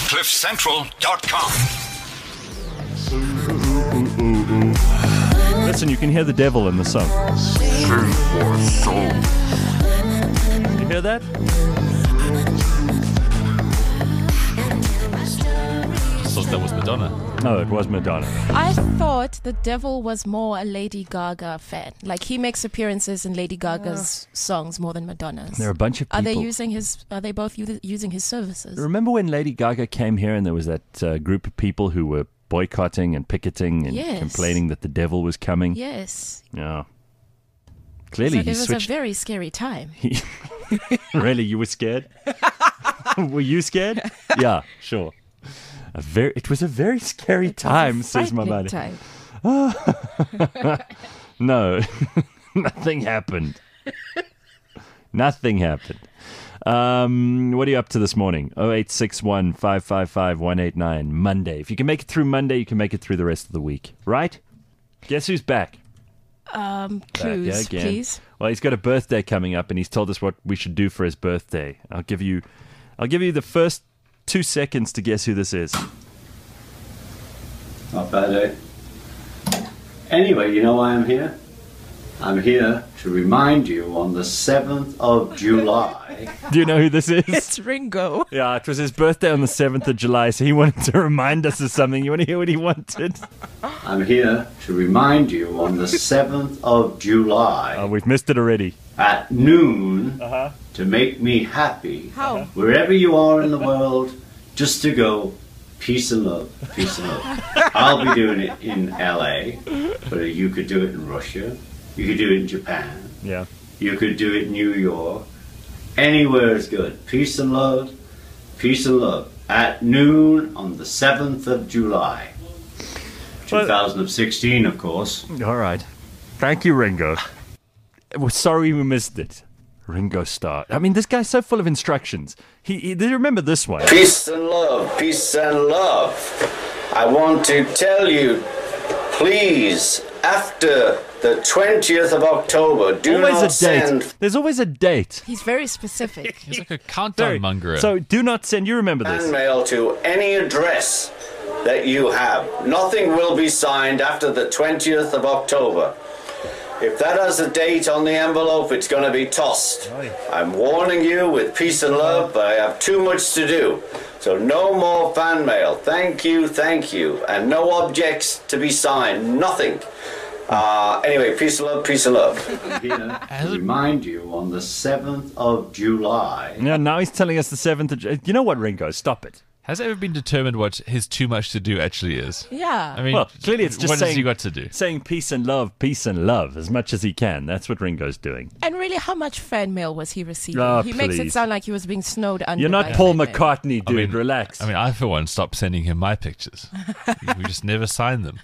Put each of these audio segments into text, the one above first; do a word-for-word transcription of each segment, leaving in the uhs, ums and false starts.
cliff central dot com. Listen, you can hear the devil in the song. You hear that? I thought that was Madonna. No, it was Madonna. I thought the devil was more a Lady Gaga fan. Like, he makes appearances in Lady Gaga's songs more than Madonna's. There are a bunch of people. Are they using his? Are they both u- using his services? Remember when Lady Gaga came here and there was that uh, group of people who were boycotting and picketing and Yes. complaining that the devil was coming? Yes. Yeah. Clearly, So he it was switched. a very scary time. He- really, you were scared? Were you scared? Yeah, sure. A very, it was a very scary It was a time, says my frightening buddy. time. No, nothing happened. Nothing happened. Um, what are you up to this morning? oh eight six one, five five five, one eight nine. Monday. If you can make it through Monday, you can make it through the rest of the week. Right? Guess who's back? Um, Back clues, again. please. Well, he's got a birthday coming up, and he's told us what we should do for his birthday. I'll give you, I'll give you the first two seconds to guess who this is. Not bad, eh? Anyway, you know why I'm here? I'm here to remind you on the seventh of July. Do you know who this is? It's Ringo. Yeah, it was his birthday on the seventh of July, so he wanted to remind us of something. You want to hear what he wanted? I'm here to remind you on the seventh of July Oh, we've missed it already. at noon Uh-huh. to make me happy. How? Wherever you are in the world, just to go peace and love, peace and love. I'll be doing it in L A, but you could do it in Russia. You could do it in Japan. Yeah. You could do it in New York. Anywhere is good. Peace and love, peace and love. At noon on the seventh of July. Well- two thousand sixteen, of course. All right. Thank you, Ringo. We're sorry we missed it. Ringo Starr. I mean, this guy's so full of instructions. He, he do you remember this one? Peace and love, peace and love. I want to tell you, please, after the twentieth of October, do Always not a date. send There's always a date. He's very specific. He's like a countdown monger. So do not send. You remember fan this? mail to any address that you have. Nothing will be signed after the twentieth of October. If that has a date on the envelope, it's going to be tossed. I'm warning you with peace and love, but I have too much to do. So no more fan mail. Thank you, thank you. And no objects to be signed. Nothing. Uh, anyway, peace and love, peace and love. Here to remind you on the seventh of July. Yeah. Now he's telling us the seventh of. Ju- You know what, Ringo? Stop it. Has it ever been determined what his too much to do actually is? Yeah. I mean, Well, clearly it's just what saying has he got to do? saying peace and love, peace and love as much as he can. That's what Ringo's doing. And really, how much fan mail was he receiving? Oh, he makes it please. sound like he was being snowed under. You're not by Paul fan mail. McCartney, dude. I mean, Relax. I mean, I for one stopped sending him my pictures. We just never signed them.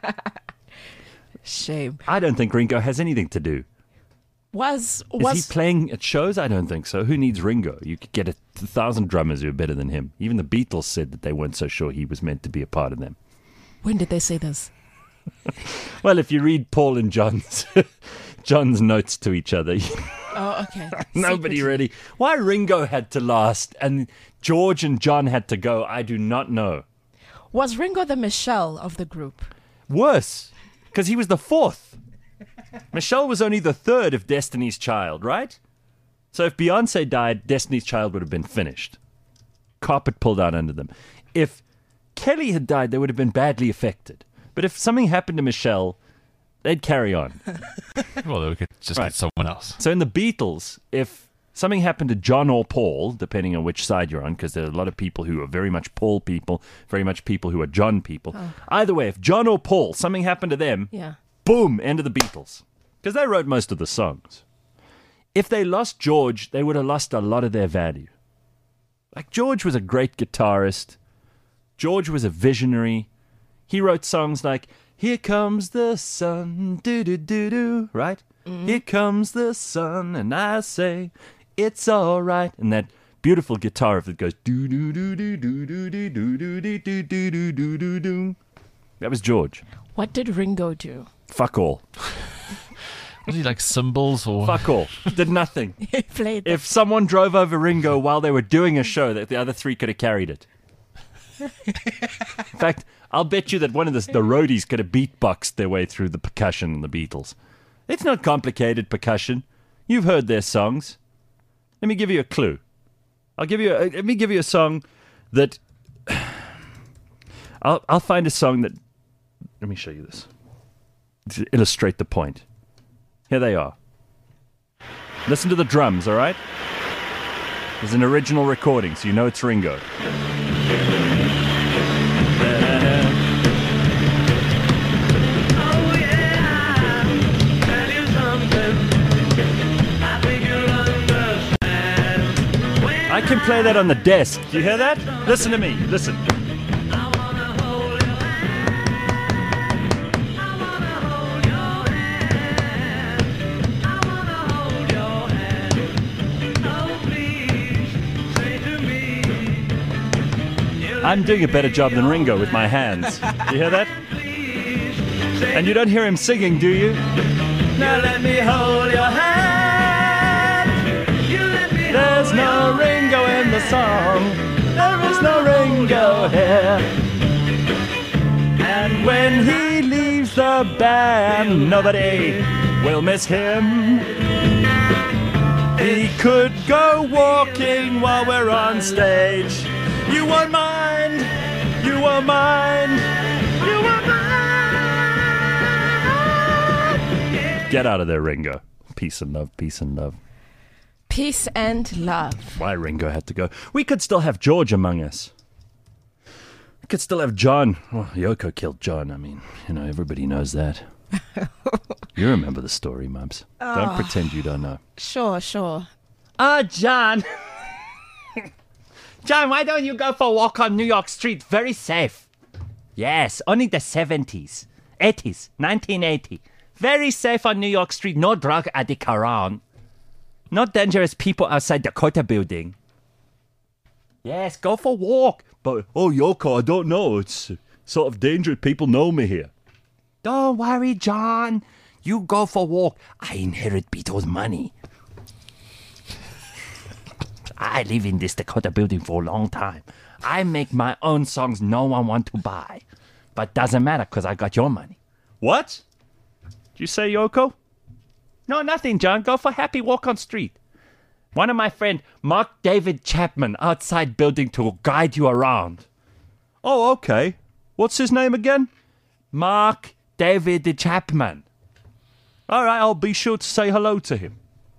Shame. I don't think Ringo has anything to do. Was Is was he playing at shows? I don't think so. Who needs Ringo? You could get a th- thousand drummers who are better than him. Even the Beatles said that they weren't so sure he was meant to be a part of them. when did they say this? Well, if you read Paul and John's John's notes to each other, Oh, okay. nobody Secretly. really. Why Ringo had to last and George and John had to go, I do not know. Was Ringo the Michelle of the group? Worse, because he was the fourth. Michelle was only the third of Destiny's Child, right? So if Beyonce died, Destiny's Child would have been finished. Carpet pulled out under them. If Kelly had died, they would have been badly affected. But if something happened to Michelle, they'd carry on. Well, we could just Right. get someone else. So in the Beatles, if something happened to John or Paul, depending on which side you're on, because there are a lot of people who are very much Paul people, very much people who are John people. Either way, if John or Paul, something happened to them, Yeah. boom, end of the Beatles. Because they wrote most of the songs. If they lost George, they would have lost a lot of their value. Like, George was a great guitarist. George was a visionary. He wrote songs like, Here Comes the Sun, do-do-do-do, right? Here comes the sun, and I say, it's all right. And that beautiful guitar riff that goes, do-do-do-do-do-do-do-do-do-do-do-do-do-do. That was George. What did Ringo do? Fuck all. Was he like cymbals or? Fuck all. Did nothing. He played. If someone drove over Ringo while they were doing a show, that the other three could have carried it. In fact, I'll bet you that one of the, the roadies could have beatboxed their way through the percussion in the Beatles. It's not complicated percussion. You've heard their songs. Let me give you a clue. I'll give you. A, let me give you a song that. I'll I'll find a song that. Let me show you this to illustrate the point. Here they are. Listen to the drums, all right? There's an original recording, so you know it's Ringo. I can play that on the desk. Do you hear that? Listen to me. Listen. I'm doing a better job than Ringo with my hands. Do you hear that? And you don't hear him singing, do you? Now let me hold your hand. There's no Ringo in the song. There is no Ringo here. And when he leaves the band, nobody will miss him. He could go walking while we're on stage. You won't mind, you won't mind, you won't mind. Get out of there, Ringo. Peace and love, peace and love. Peace and love. Why Ringo had to go. We could still have George among us. We could still have John. Well, Yoko killed John. I mean, you know, everybody knows that. You remember the story, Mubs. Oh. Don't pretend you don't know. Sure, sure. Ah, John. John, why don't you go for a walk on New York Street? Very safe. Yes, only the seventies, eighties, nineteen eighty. Very safe on New York Street. No drug addict around. No dangerous people outside the Dakota building. Yes, go for a walk. But, oh, Yoko, I don't know. It's sort of dangerous. People know me here. Don't worry, John. You go for a walk. I inherit Beatles' money. I live in this Dakota building for a long time. I make my own songs no one want to buy. But doesn't matter because I got your money. What? Did you say, Yoko? No, nothing, John. Go for a happy walk on street. One of my friend, Mark David Chapman, outside building to guide you around. Oh, okay. What's his name again? Mark David Chapman. All right, I'll be sure to say hello to him.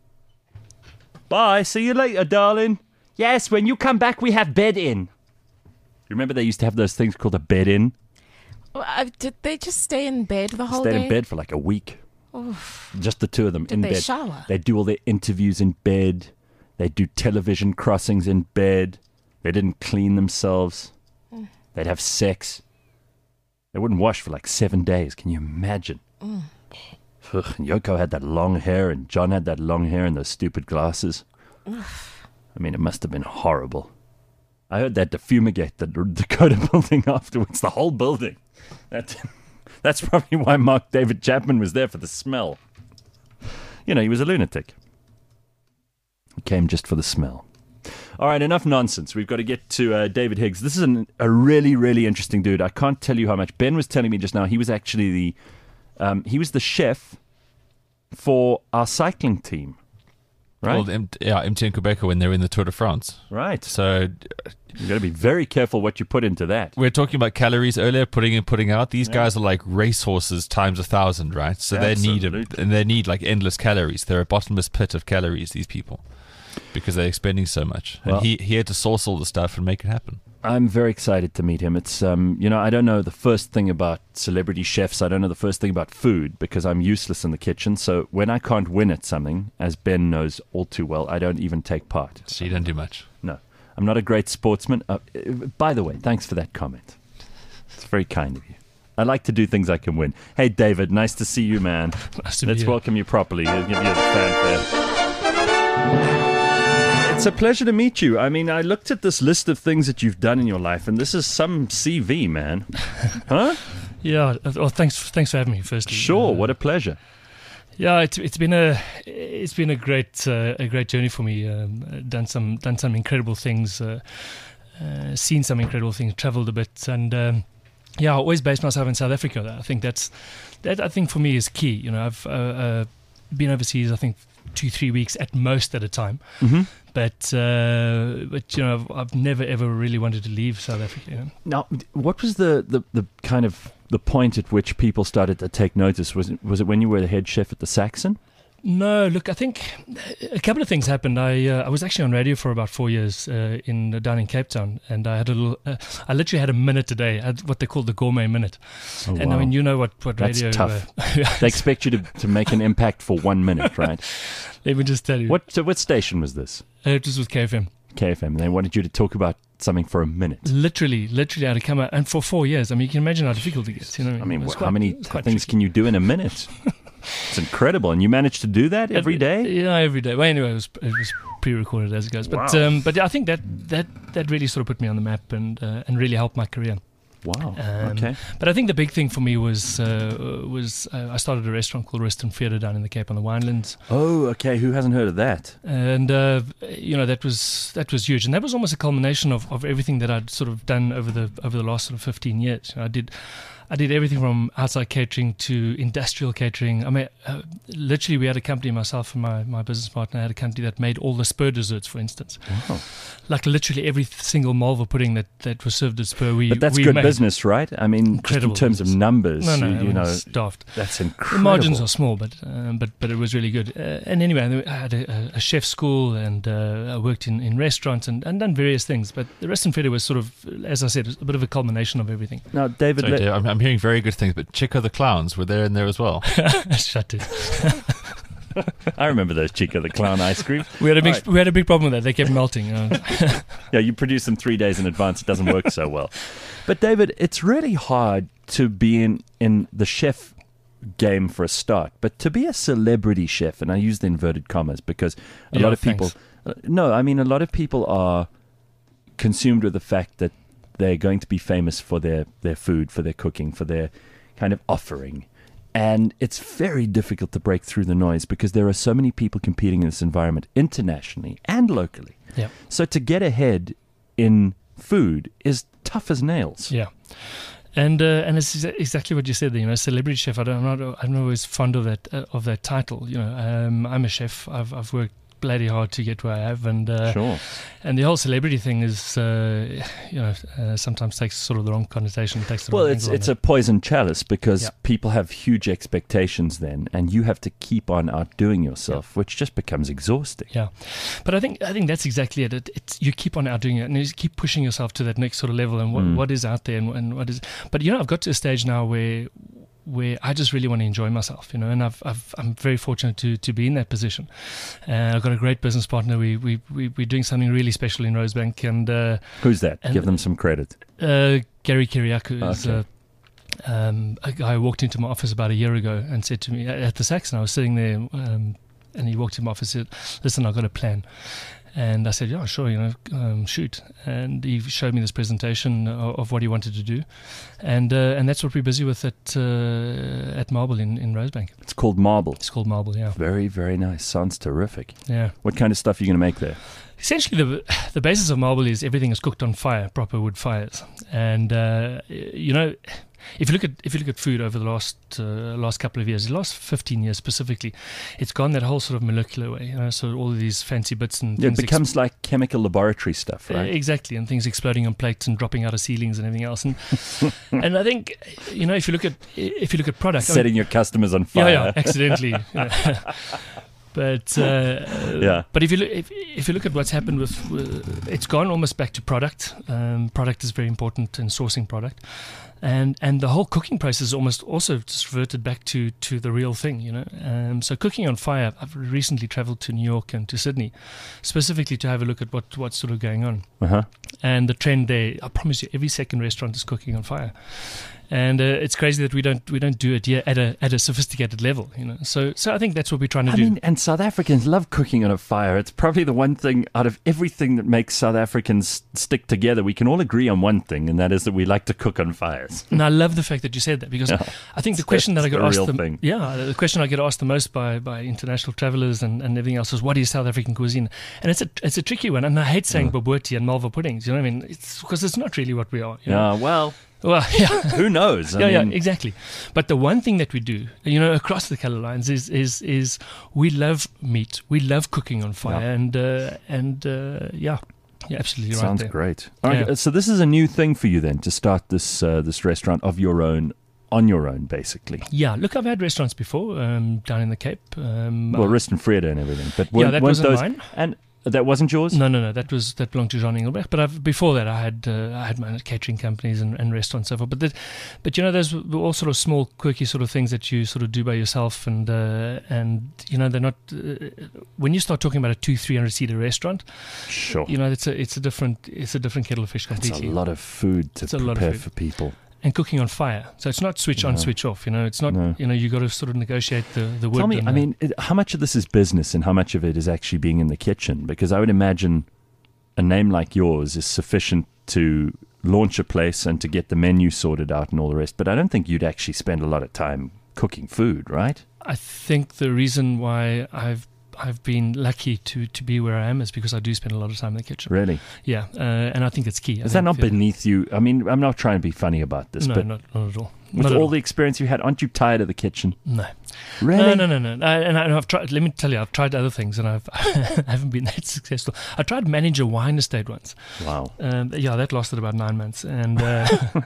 Bye. See you later, darling. Yes, when you come back, we have bed-in. You remember they used to have those things called a bed-in? Well, uh, did they just stay in bed the whole Stayed day? in bed for like a week. Oof. Just the two of them did in they bed. Shower? They'd do all their interviews in bed. They'd do television crossings in bed. They didn't clean themselves. Mm. They'd have sex. They wouldn't wash for like seven days. Can you imagine? Mm. Ugh, Yoko had that long hair, and John had that long hair and those stupid glasses. I mean, it must have been horrible. I heard that to fumigate the Dakota building afterwards, the whole building. That, that's probably why Mark David Chapman was there, for the smell. You know, he was a lunatic. He came just for the smell. All right, enough nonsense. We've got to get to uh, David Higgs. This is an, a really, really interesting dude. I can't tell you how much. Ben was telling me just now, he was actually the... Um, he was the chef for our cycling team, right? Well, M- yeah, M T N Quebec when they're in the Tour de France. Right. So you've got to be very careful what you put into that. We were talking about calories earlier, putting in, putting out. These yeah. guys are like racehorses times a thousand, right? So Absolutely. they need a, and they need like endless calories. They're a bottomless pit of calories, these people, because they're expending so much. And well, he, he had to source all the stuff and make it happen. I'm very excited to meet him. It's, um, you know, I don't know the first thing about celebrity chefs. I don't know the first thing about food because I'm useless in the kitchen. So when I can't win at something, as Ben knows all too well, I don't even take part. So you don't do much? No. I'm not a great sportsman. Uh, by the way, thanks for that comment. It's very kind of you. I like to do things I can win. Hey, David, nice to see you, man. Nice to Let's meet you. welcome you properly. I'll give you a fanfare. It's a pleasure to meet you. I mean, I looked at this list of things that you've done in your life, and this is some C V, man. Huh? Yeah. Well, thanks. Thanks for having me. Firstly, sure. Uh, what a pleasure. Yeah, it's it's been a it's been a great uh, a great journey for me. Um, done some done some incredible things. Uh, uh, seen some incredible things, travelled a bit, and um, yeah, I always based myself in South Africa. I think that's that. I think for me is key. You know, I've uh, uh, been overseas. I think two, three weeks at most at a time. Mm-hmm. But uh, but you know, I've, I've never ever really wanted to leave South Africa. You know? Now, what was the, the, the kind of the point at which people started to take notice? Was it was it when you were the head chef at the Saxon? No, look, I think a couple of things happened. I uh, I was actually on radio for about four years uh, in uh, down in Cape Town, and I had a little. Uh, I literally had a minute a day. I had what they call the gourmet minute. Oh, and wow. I mean, you know what what That's radio. tough. Uh, They expect you to, to make an impact for one minute, right? Let me just tell you. What so what station was this? Uh, it was with K F M. K F M. They wanted you to talk about something for a minute. Literally, literally, I had to come out, and for four years. I mean, you can imagine how difficult it gets. You know, I mean, It was wh- quite- how many it was quite things tricky. can you do in a minute? It's incredible, and you managed to do that every day. Yeah, every day. Well, anyway, it was it was pre-recorded as it goes. But Wow. um, but yeah, I think that that that really sort of put me on the map and uh, and really helped my career. Wow. Um, Okay. But I think the big thing for me was uh, was uh, I started a restaurant called Rest and Theatre down in the Cape on the Winelands, Oh, okay. Who hasn't heard of that? and uh, you know that was that was huge, and that was almost a culmination of, of everything that I'd sort of done over the over the last sort of fifteen years. You know, I did. I did everything from outside catering to industrial catering. I mean, uh, literally, we had a company, myself and my, my business partner had a company that made all the Spur desserts, for instance. Wow. Like literally every single Malva pudding that, that was served at Spur, we But that's we good made. business, right? I mean, just in Incredible terms business. of numbers, No, no, you, I you mean, know, it's daft. that's The incredible. margins are small, but um, but but it was really good. Uh, and anyway, I had a, a chef school, and uh, I worked in, in restaurants and, and done various things. But the Rest and Theatre was sort of, as I said, a bit of a culmination of everything. Now, David, Sorry, let- Dave, I'm, I'm hearing very good things, but Chico the Clowns were there in there as well. Shut it. I remember those Chico the Clown ice creams. We had a big All right. we had a big problem with that. They kept melting. Uh, Yeah, you produce them three days in advance. It doesn't work so well. But David, it's really hard to be in, in the chef game for a start, but to be a celebrity chef, and I use the inverted commas because a Yeah, lot of people, uh, no, I mean, a lot of people are consumed with the fact that they're going to be famous for their, their food, for their cooking, for their kind of offering. And it's very difficult to break through the noise because there are so many people competing in this environment internationally and locally. yeah, So to get ahead in food is tough as nails. yeah. And uh, and it's exa- exactly what you said there. You know, celebrity chef. I don't, I'm not. I'm not always fond of that uh, of that title. You know, um, I'm a chef. I've I've worked bloody hard to get where I have, and uh, Sure. and the whole celebrity thing is, uh, you know, uh, sometimes takes sort of the wrong connotation. Takes the Well, wrong it's angle on it's it. a poison chalice because Yeah. people have huge expectations then, and you have to keep on outdoing yourself, which just becomes exhausting. Yeah, but I think I think that's exactly it. it it's, you keep on outdoing it, and you keep pushing yourself to that next sort of level, and what, Mm. what is out there, and, and what is. But you know, I've got to a stage now where where I just really want to enjoy myself, you know, and I've, I've I'm very fortunate to to be in that position. Uh, I've got a great business partner. We we we we're doing something really special in Rosebank, and uh, Who's that? And- Give them some credit. uh, Gary Kiriakou is. Okay. Uh, um, a guy who walked into my office about a year ago and said to me at the Saxon, I was sitting there, um, and he walked into my office and said, "Listen, I've got a plan." And I said, "Yeah, sure, you know, um, shoot." And he showed me this presentation of, of what he wanted to do, and uh, and that's what we're busy with at uh, at Marble in, in Rosebank. It's called Marble. It's called Marble, yeah, Very, very nice. Sounds terrific. yeah. What kind of stuff are you going to make there? Essentially, the the basis of Marble is everything is cooked on fire, proper wood fires, and uh, you know, if you look at if you look at food over the last uh, last couple of years, the last fifteen years specifically, it's gone that whole sort of molecular way. You know, so all of these fancy bits and Yeah, it things ex- becomes like chemical laboratory stuff, Uh, right? exactly, and things exploding on plates and dropping out of ceilings and everything else. And and I think, you know, if you look at if you look at product, I mean, Setting your customers on yeah, fire. yeah, accidentally. you know. But uh, Yeah. but if you look if, if you look at what's happened with, with it's gone almost back to product. Um, product is very important in sourcing product, and and the whole cooking process is almost also just reverted back to, to the real thing. You know, um, so cooking on fire. I've recently travelled to New York and to Sydney, specifically to have a look at what what's sort of going on. Uh-huh. And the trend there, I promise you, every second restaurant is cooking on fire. And uh, it's crazy that we don't we don't do it yet at a at a sophisticated level, you know. So so I think that's what we're trying to I do. mean, and South Africans love cooking on a fire. It's probably the one thing out of everything that makes South Africans stick together. We can all agree on one thing, and that is that we like to cook on fires. Yes. And I love the fact that you said that, because Yeah. I think the It's question that I the get asked real the, thing. yeah, the question I get asked the most by, by international travelers and, and everything else is, what is South African cuisine? And it's a it's a tricky one, and I hate saying Yeah. bobotie and malva puddings. You know what I mean? It's because it's not really what we are. You know? Yeah, well, Well, yeah. who knows? I yeah, mean, yeah, exactly. But the one thing that we do, you know, across the colour lines is is is we love meat. We love cooking on fire, Yeah. and uh, and uh, yeah, yeah, absolutely right sounds there. great. All right, Yeah. so this is a new thing for you then, to start this uh, this restaurant of your own, on your own, basically. Yeah, look, I've had restaurants before um, down in the Cape. Um, Well, Rist and Freda and everything, but yeah, weren't, that weren't wasn't those, mine. and that wasn't yours. No, no, no. That was that belonged to Jean Engelbrecht. But I've, before that, I had uh, I had my own catering companies and, and restaurants and so forth. But that, but you know, there's all sort of small, quirky sort of things that you sort of do by yourself, and uh, and you know, they're not. Uh, when you start talking about a two, three hundred seater restaurant, Sure. you know, it's a it's a different it's a different kettle of fish It's completely. a lot of food to It's a lot of prepare food. for people. And cooking on fire, so it's not switch on, No. switch off. You know, it's not. No. You know, you got to sort of negotiate the the wood. Tell me, and I the- mean, it, how much of this is business and how much of it is actually being in the kitchen? Because I would imagine a name like yours is sufficient to launch a place and to get the menu sorted out and all the rest. But I don't think you'd actually spend a lot of time cooking food, right? I think the reason why I've I've been lucky to, to be where I am is because I do spend a lot of time in the kitchen. Really? Yeah, uh, and I think it's key. I Is that think not that- beneath you? I mean, I'm not trying to be funny about this, No, but not, not at all. with Not at all all. the experience you had, aren't you tired of the kitchen? No. Really? No, no, no, no. I, and, I, and I've tried. Let me tell you, I've tried other things, and I've I haven't been that successful. I tried to manage a wine estate once. Wow. Um, yeah, that lasted about nine months, and uh,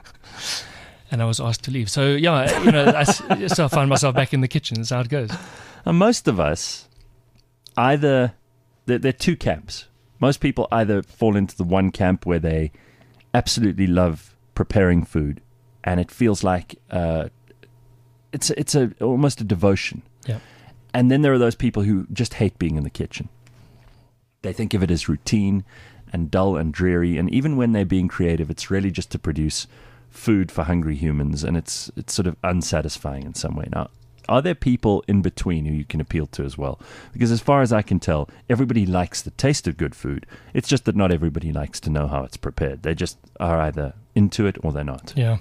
and I was asked to leave. So yeah, you know, I, s- so I find myself back in the kitchen. That's how it goes. And most of us, either there, there are two camps. Most people either fall into the one camp where they absolutely love preparing food, and it feels like uh, it's it's a almost a devotion. Yeah. And then there are those people who just hate being in the kitchen. They think of it as routine and dull and dreary, and even when they're being creative, it's really just to produce food for hungry humans, and it's it's sort of unsatisfying in some way. Now, are there people in between who you can appeal to as well? Because as far as I can tell, everybody likes the taste of good food. It's just that not everybody likes to know how it's prepared. They just are either into it or they're not. Yeah,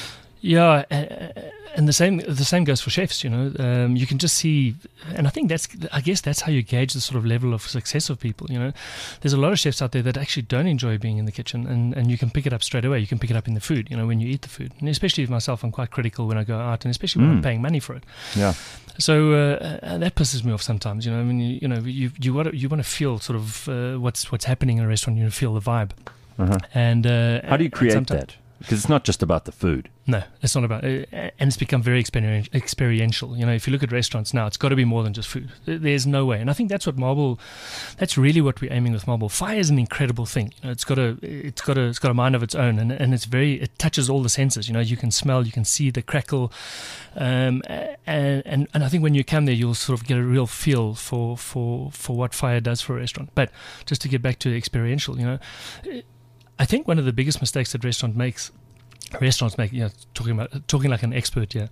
yeah, uh, and the same the same goes for chefs. You know, um, you can just see, and I think that's I guess that's how you gauge the sort of level of success of people. You know, there's a lot of chefs out there that actually don't enjoy being in the kitchen, and, and you can pick it up straight away. You can pick it up in the food. You know, when you eat the food, and especially with myself, I'm quite critical when I go out, and especially when Mm. I'm paying money for it. Yeah. So uh, uh, that pisses me off sometimes. You know, I mean, you, you know, you you want to you want to feel sort of uh, what's what's happening in a restaurant. You feel the vibe, Uh-huh. and uh, How do you and create sometimes- that? Because it's not just about the food. No, it's not about, uh, and it's become very experien- experiential. You know, if you look at restaurants now, it's got to be more than just food. There- There's no way, and I think that's what Marble, that's really what we're aiming with Marble. Fire is an incredible thing. You know, it's got a, it's got a, it's got a mind of its own, and and it's very, it touches all the senses. You know, you can smell, you can see the crackle, um, and and and I think when you come there, you'll sort of get a real feel for for for what fire does for a restaurant. But just to get back to the experiential, you know, I think one of the biggest mistakes that restaurant makes. Restaurants make, you know, talking about talking like an expert here.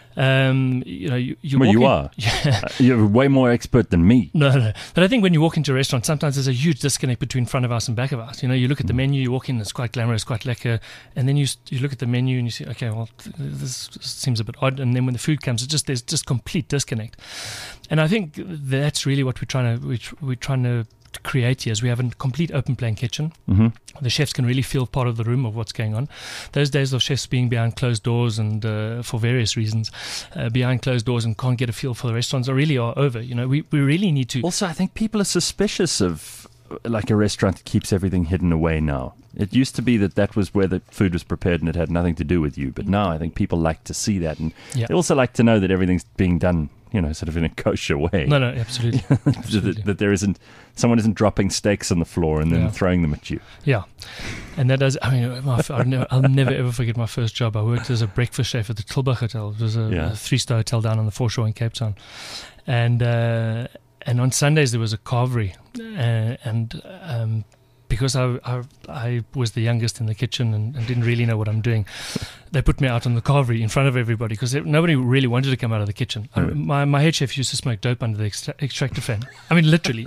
Um, you know, you, you Well, walk you in- are. Yeah, Uh, You're way more expert than me. no, no, but I think when you walk into a restaurant, sometimes there's a huge disconnect between front of house and back of house. You know, you look at the menu, you walk in, it's quite glamorous, quite lekker, and then you s- you look at the menu and you see, okay, well, th- this seems a bit odd. And then when the food comes, it's just there's just complete disconnect. And I think that's really what we're trying to we're, we're trying to create here is we have a complete open plan kitchen. Mm-hmm. The chefs can really feel part of the room of what's going on. Those days of chefs being behind closed doors and uh, for various reasons uh, behind closed doors and can't get a feel for the restaurants are really are over. You know, we, we really need to. Also, I think people are suspicious of uh, like a restaurant that keeps everything hidden away now. It used to be that that was where the food was prepared and it had nothing to do with you. But now I think people like to see that. And Yeah. they also like to know that everything's being done, you know, sort of in a kosher way. No, no, absolutely. absolutely. that, that there isn't, someone isn't dropping steaks on the floor and then Yeah. throwing them at you. Yeah, and that does. I mean, my, I'll, never, I'll never ever forget my first job. I worked as a breakfast chef at the Tilburg Hotel. It was a, Yeah. a three-star hotel down on the foreshore in Cape Town, and uh, and on Sundays there was a carvery, uh, and um, because I, I I was the youngest in the kitchen and, and didn't really know what I'm doing, they put me out on the carvery in front of everybody because nobody really wanted to come out of the kitchen. I, Mm. my my head chef used to smoke dope under the extra- extractor fan. I mean, literally.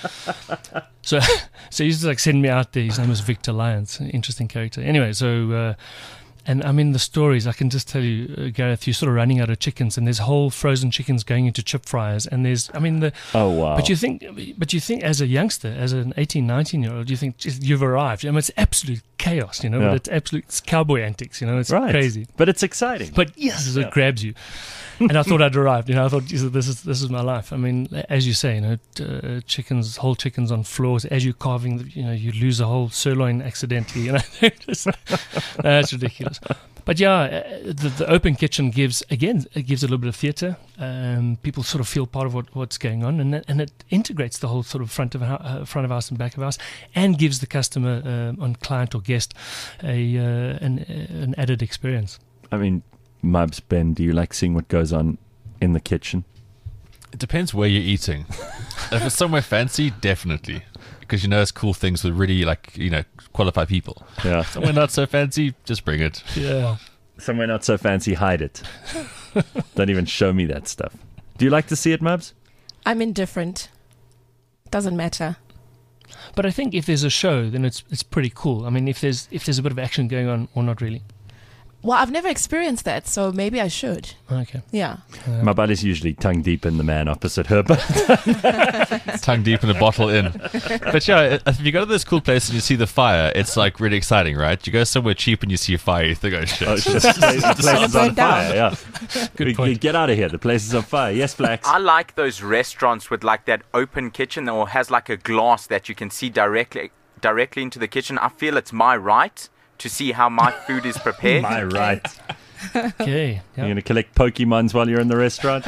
So, so he used to like send me out there. His name was Victor Lyons, an interesting character. Anyway, so uh, And I mean, the stories, I can just tell you, uh, Gareth, you're sort of running out of chickens, and there's whole frozen chickens going into chip fryers. And there's, I mean, the. Oh, wow. But you think, but you think as a youngster, as an eighteen, nineteen year old, you think just, you've arrived. I mean, it's absolute chaos, you know, Yeah. but it's absolute, it's cowboy antics, you know, it's Right. crazy. But it's exciting. But yes, Yeah. it grabs you. And I thought I'd arrived. You know, I thought "Jesus, this is this is my life. I mean, as you say, you know, uh, chickens, whole chickens on floors. As you're carving, the, you know, you lose a whole sirloin accidentally. You know, Just, that's ridiculous. But yeah, uh, the, the open kitchen gives again it gives a little bit of theatre. Um, people sort of feel part of what, what's going on, and that, and it integrates the whole sort of front of hou- uh, front of house and back of house, and gives the customer, uh, on client or guest, a uh, an, an added experience. I mean, Mubs, Ben, do you like seeing what goes on in the kitchen? It depends where you're eating. If it's somewhere fancy, definitely. Because you know it's cool things with really, like, you know, qualified people. Yeah. Somewhere not so fancy, just bring it. Yeah. Somewhere not so fancy, hide it. Don't even show me that stuff. Do you like to see it, Mubs? I'm indifferent. Doesn't matter. But I think if there's a show, then it's it's pretty cool. I mean, if there's if there's a bit of action going on, or not really. Well, I've never experienced that, so maybe I should. Okay. Yeah. Uh, My buddy's usually tongue deep in the man opposite her, but Tongue deep in a bottle in. But yeah, if you go to this cool place and you see the fire, it's like really exciting, right? You go somewhere cheap and you see a fire, you think, oh shit. oh, shit, the place, the place is on Burn down. fire. Yeah. Good We- point. you get out of here. The place is on fire. Yes, Flax. I like those restaurants with like that open kitchen or has like a glass that you can see directly directly into the kitchen. I feel it's my right to see how my food is prepared. My right. Okay. You're Yeah. going to collect Pokemons while you're in the restaurant?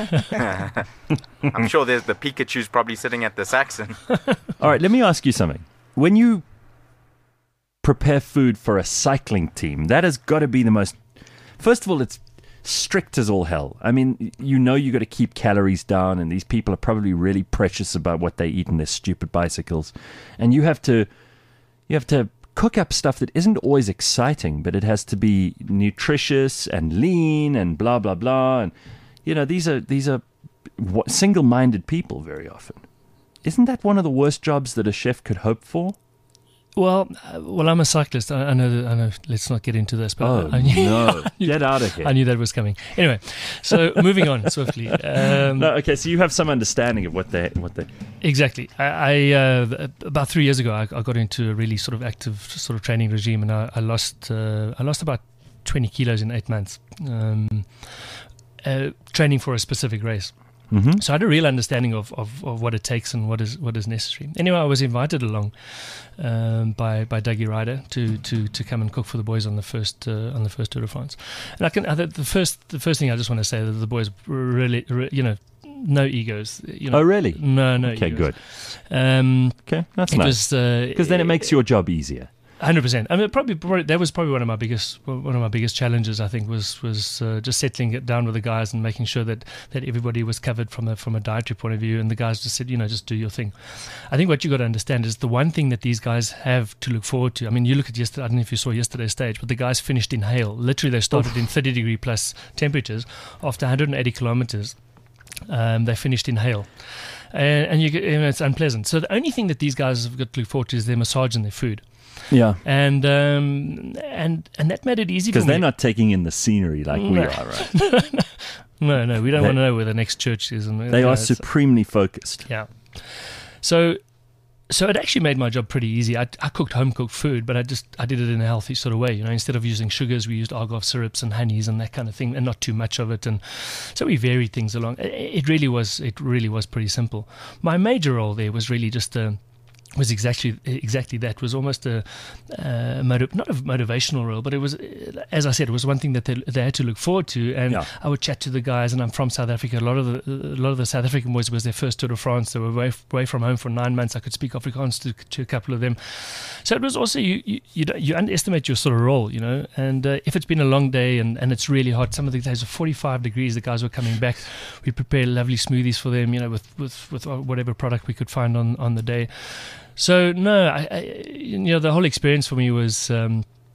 I'm sure there's the Pikachu's probably sitting at the Saxon. All right, let me ask you something. When you prepare food for a cycling team, that has got to be the most... First of all, it's strict as all hell. I mean, you know you got to keep calories down, and these people are probably really precious about what they eat in their stupid bicycles. And you have to, you have to cook up stuff that isn't always exciting, but it has to be nutritious and lean and blah blah blah. And you know, these are these are what, single-minded people very often. Isn't that one of the worst jobs that a chef could hope for? Well, uh, well, I'm a cyclist. I, I know. That, I know. Let's not get into this. But Oh, I, I knew, no. Get out of here. I knew that was coming. Anyway, so moving on swiftly. Um, No, okay, so you have some understanding of what they what they Exactly. I, I uh, about three years ago, I, I got into a really sort of active sort of training regime, and I, I lost uh, I lost about twenty kilos in eight months, um, uh, training for a specific race. mm-hmm. So I had a real understanding of, of, of what it takes and what is what is necessary. Anyway, I was invited along um, by by Dougie Ryder to, to, to come and cook for the boys on the first uh, on the first Tour de France. And I can I, the first the first thing I just want to say that the boys really, re, you know, no egos. You know, Oh, really? No, no. Okay, egos. good. Um, Okay, that's it nice. was Because then it makes your job easier. Hundred percent. I mean, probably, probably that was probably one of my biggest one of my biggest challenges. I think was was uh, just settling it down with the guys and making sure that, that everybody was covered from a from a dietary point of view. And the guys just said, you know, just do your thing. I think what you got to understand is the one thing that these guys have to look forward to. I mean, you look at yesterday. I don't know if you saw yesterday's stage, but the guys finished in hail. Literally, they started in thirty degree plus temperatures. After one hundred eighty kilometers, um, they finished in hail. And, and you, get, you know, it's unpleasant. So the only thing that these guys have got to look forward to is their massage and their food. Yeah. And um, and and that made it easy for Because me. they're not taking in the scenery like we No. are, right? No, no, we don't They- want to know where the next church is. And They you know, are it's- supremely focused. Yeah. So, so it actually made my job pretty easy. I, I cooked home cooked food, but I just I did it in a healthy sort of way. You know, instead of using sugars, we used argov syrups and honeys and that kind of thing, and not too much of it. And so we varied things along. It, it really was it really was pretty simple. My major role there was really just a. was exactly exactly that. Was almost a, uh, motiv- not a motivational role, but it was, uh, as I said, it was one thing that they, they had to look forward to. And Yeah. I would chat to the guys, and I'm from South Africa. A lot of the a lot of the South African boys was their first Tour de France. They were away, away from home for nine months. I could speak Afrikaans to, to a couple of them. So it was also you you, you, don't- you underestimate your sort of role, you know. And uh, if it's been a long day and, and it's really hot, some of the days are forty-five degrees. The guys were coming back. We prepare lovely smoothies for them, you know, with with, with whatever product we could find on, on the day. So no, I, I, you know, the whole experience for me was um,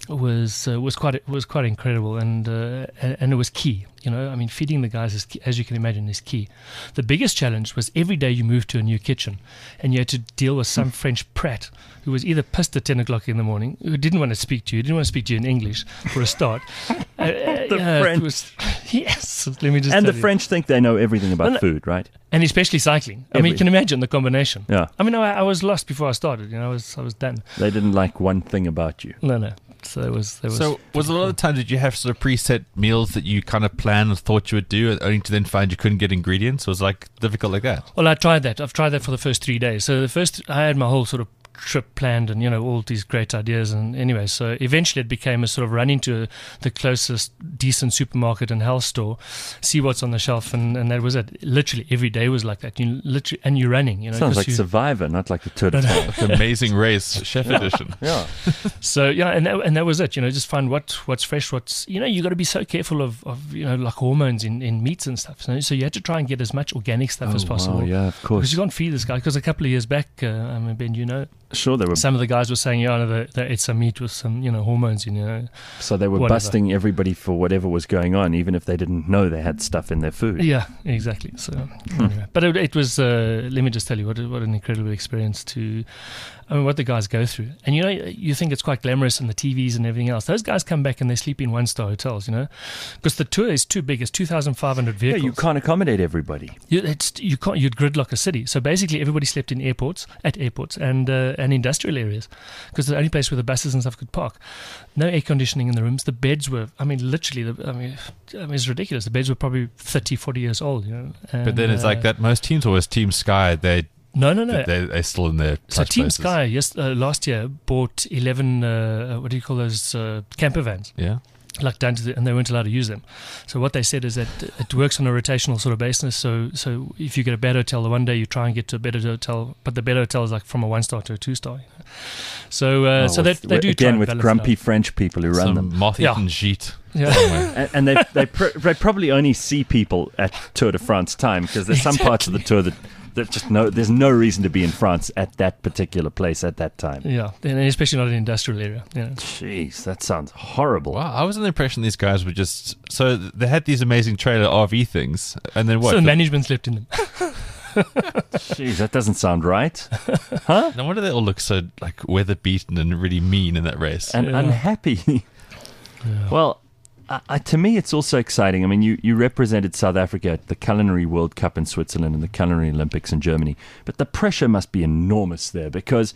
was uh, was quite was quite incredible, and, uh, and and it was key. You know, I mean, feeding the guys, is key, as you can imagine, is key. The biggest challenge was every day you moved to a new kitchen, and you had to deal with some French prat who was either pissed at ten o'clock in the morning, who didn't want to speak to you, didn't want to speak to you in English for a start. uh, The uh, French. It was, yes, let me just. And tell the you. French think they know everything about Well, no- food, right? And especially cycling. I mean, Every- you can imagine the combination. Yeah. I mean, I, I was lost before I started. You know, I was I was done. They didn't like one thing about you. No, no. So there was there was. So, was a lot of the time did you have sort of preset meals that you kind of planned and thought you would do, only to then find you couldn't get ingredients? Was it like difficult like that? Well, I tried that. I've tried that for the first three days. So the first, I had my whole sort of trip planned, and you know all these great ideas. And anyway, so eventually it became a sort of run into the closest decent supermarket and health store, see what's on the shelf, and, and that was it. Literally every day was like that. You literally and you're running. You know, Sounds 'cause like you, Survivor, not like the Tour de No, no. France. Like Amazing Race, Chef Edition. Yeah. So yeah, and that, and that was it. You know, just find what what's fresh, what's you know. You got to be so careful of, of you know like hormones in, in meats and stuff. So, so you had to try and get as much organic stuff as Oh, possible. wow, yeah, of Because course. you can't feed this guy. Because a couple of years back, uh, I mean, Ben, you know, Sure, they were. some of the guys were saying, yeah, no, they, they ate some meat with some, you know, hormones in, you know. So they were whatever. busting everybody for whatever was going on, even if they didn't know they had stuff in their food. Yeah, exactly. So, Hmm. anyway. But it, it was, uh, let me just tell you, what, a- what an incredible experience to, I mean, what the guys go through. And, you know, you think it's quite glamorous and the T Vs and everything else. Those guys come back and they sleep in one-star hotels, you know, because the tour is too big. It's two thousand five hundred Yeah, vehicles. you can't accommodate everybody. You, it's, you can't. You'd gridlock a city. So basically, everybody slept in airports, at airports, and uh, and industrial areas, because the only place where the buses and stuff could park. No air conditioning in the rooms. The beds were, I mean, literally, the, I mean, I mean, it's ridiculous. The beds were probably thirty, forty years old. You know. But And, then it's like uh, that. Most teams always Team Sky. They No, no, no. they they're still in their So touch Team places. Sky, yes, uh, last year bought eleven. Uh, what do you call those uh, camper vans? Yeah. Like down to the, and they weren't allowed to use them. So what they said is that it works on a rotational sort of basis. So so if you get a better hotel the one day, you try and get to a better hotel, but the better hotel is like from a one star to a two star. You know? So uh, Oh, so they with- they do try again and with balance it grumpy out. French people who run Some them, moth-eaten Yeah. gîte. Yeah. and, and they they, pr- they probably only see people at Tour de France time, because there's some parts of the tour that that just no there's no reason to be in France at that particular place at that time. Yeah, and especially not in an industrial area. You know. Jeez, that sounds horrible. Wow, I was under the impression these guys were just so they had these amazing trailer R V things, and then what? So the The- management slept in them. Jeez, that doesn't sound right. no wonder they all look so like weather beaten and really mean in that race. And Yeah. unhappy. Well, uh, uh, to me, it's also exciting. I mean, you, you represented South Africa at the Culinary World Cup in Switzerland and the Culinary Olympics in Germany. But the pressure must be enormous there, because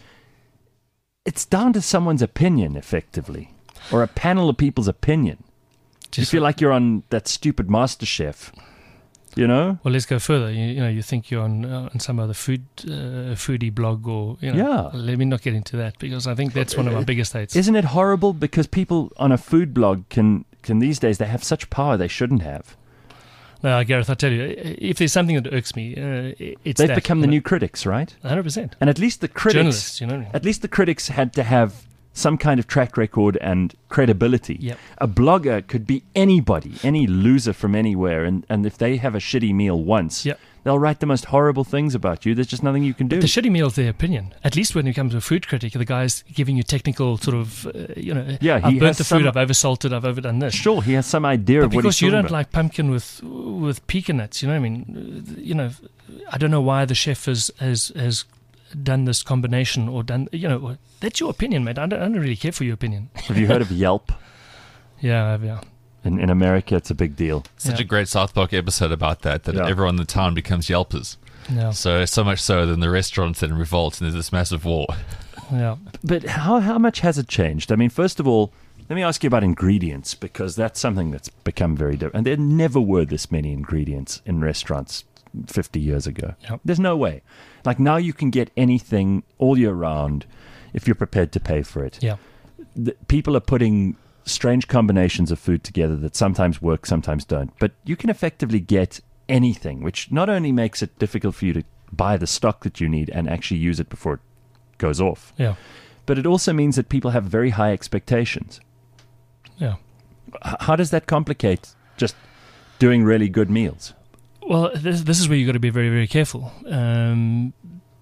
it's down to someone's opinion, effectively, or a panel of people's opinion. Do you Just- feel like you're on that stupid MasterChef? You know? Well, let's go further. You, you know, you think you're on uh, on some other food uh, foodie blog, or you know. Yeah. Let me not get into that, because I think that's one of my biggest hates. Isn't it horrible? Because people on a food blog can, can these days, they have such power they shouldn't have. No, Gareth, I tell you, if there's something that irks me, uh, it's They've that, become the you know. new critics, right? one hundred percent. And at least the critics, Journalists, you know. at least the critics had to have some kind of track record and credibility. Yep. A blogger could be anybody, any loser from anywhere, and, and if they have a shitty meal once, Yep. they'll write the most horrible things about you. There's just nothing you can do. The shitty meal is their opinion. At least when it comes to a food critic, the guy's giving you technical sort of, uh, you know, Yeah, he I've has burnt the food, some- I've oversalted, I've overdone this. Sure, he has some idea But of what because he's you talking don't about. like pumpkin with with pecan nuts, you know what I mean? Uh, You know, I don't know why the chef has has, has done this combination or done, you know, that's your opinion, mate. I don't, I don't really care for your opinion. Have you heard of Yelp? Yeah, I have, yeah. In, in America, it's a big deal. Such Yeah. a great South Park episode about that, that Yeah. everyone in the town becomes Yelpers. Yeah, So, so much so that the restaurants then revolt and there's this massive war. yeah. But how how much has it changed? I mean, first of all, let me ask you about ingredients, because that's something that's become very different. And there never were this many ingredients in restaurants fifty years ago. Yep. There's no way. Like now you can get anything all year round if you're prepared to pay for it. Yeah. The, people are putting strange combinations of food together that sometimes work, sometimes don't. But you can effectively get anything, which not only makes it difficult for you to buy the stock that you need and actually use it before it goes off, Yeah. but it also means that people have very high expectations. Yeah. H- how does that complicate just doing really good meals? Well, this this is where you got to be very very careful. Um,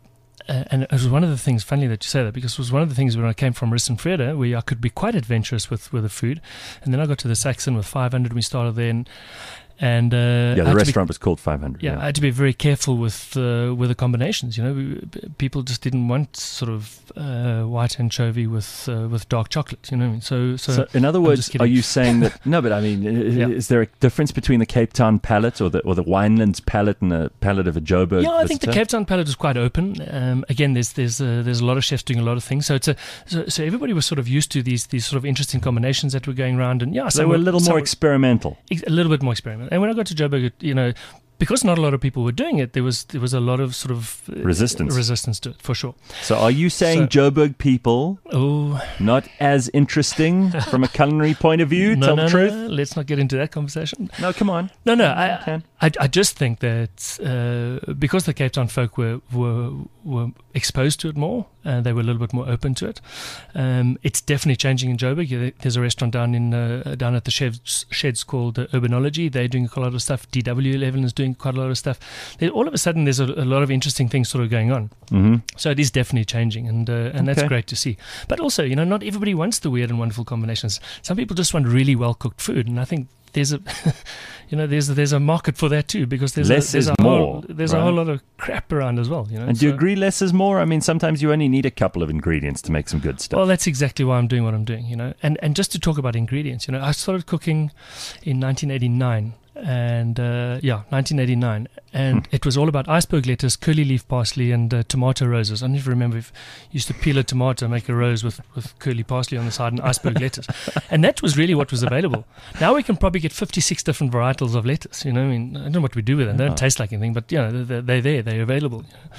uh, and it was one of the things, funny that you say that, because it was one of the things when I came from Rus and Vrede, where I could be quite adventurous with, with the food. And then I got to the Saxon with five hundred, we started there, and And uh, yeah, the restaurant be, was called five hundred. Yeah, yeah, I had to be very careful with uh, with the combinations. You know, we, people just didn't want sort of uh, white anchovy with uh, with dark chocolate. You know what I mean? So, so, so in other I'm words, are you saying that? No, but I mean, Yeah. is there a difference between the Cape Town palate or the or the Winelands palate and the palate of a Joburg? Yeah, I think the visitor? Cape Town palate is quite open. Um, again, there's there's uh, there's a lot of chefs doing a lot of things. So it's a so, so everybody was sort of used to these these sort of interesting combinations that were going around. And yeah, So they were a little more experimental. Ex- a little bit more experimental. And when I got to Joburg, it, you know, because not a lot of people were doing it, there was there was a lot of sort of uh, Resistance. resistance to it, for sure. So are you saying So- Joburg people Oh, not as interesting from a culinary point of view? no, Tell no, the truth. no, let's not get into that conversation. No, come on. No, no, I, can. I, I just think that uh, because the Cape Town folk were were, were exposed to it more, and they were a little bit more open to it. Um, it's definitely changing in Joburg. Yeah, There's a restaurant down in uh, down at the sheds, sheds called uh, Urbanology. They're doing quite a lot of stuff. D W eleven is doing quite a lot of stuff. There, all of a sudden, there's a, a lot of interesting things sort of going on. Mm-hmm. So it is definitely changing, and uh, and that's Okay. great to see. But also, you know, not everybody wants the weird and wonderful combinations. Some people just want really well cooked food, and I think there's a, you know, there's there's a market for that too, because there's Less a, there's is a more, whole there's a right? whole lot of crap around as well. You know, And do you So- agree less is more? I mean, sometimes you only need a couple of ingredients to make some good stuff. Well, that's exactly why I'm doing what I'm doing, you know. And and just to talk about ingredients, you know, I started cooking in nineteen eighty-nine, and uh, yeah, nineteen eighty-nine, and it was all about iceberg lettuce, curly leaf parsley, and uh, tomato roses. I don't even remember if you used to peel a tomato, make a rose with, with curly parsley on the side, and iceberg lettuce, and that was really what was available. Now we can probably get fifty-six different varietals of lettuce. You know, I mean, I don't know what we do with them. They don't Oh. taste like anything, but you know, they're, they're there, they're available. You know?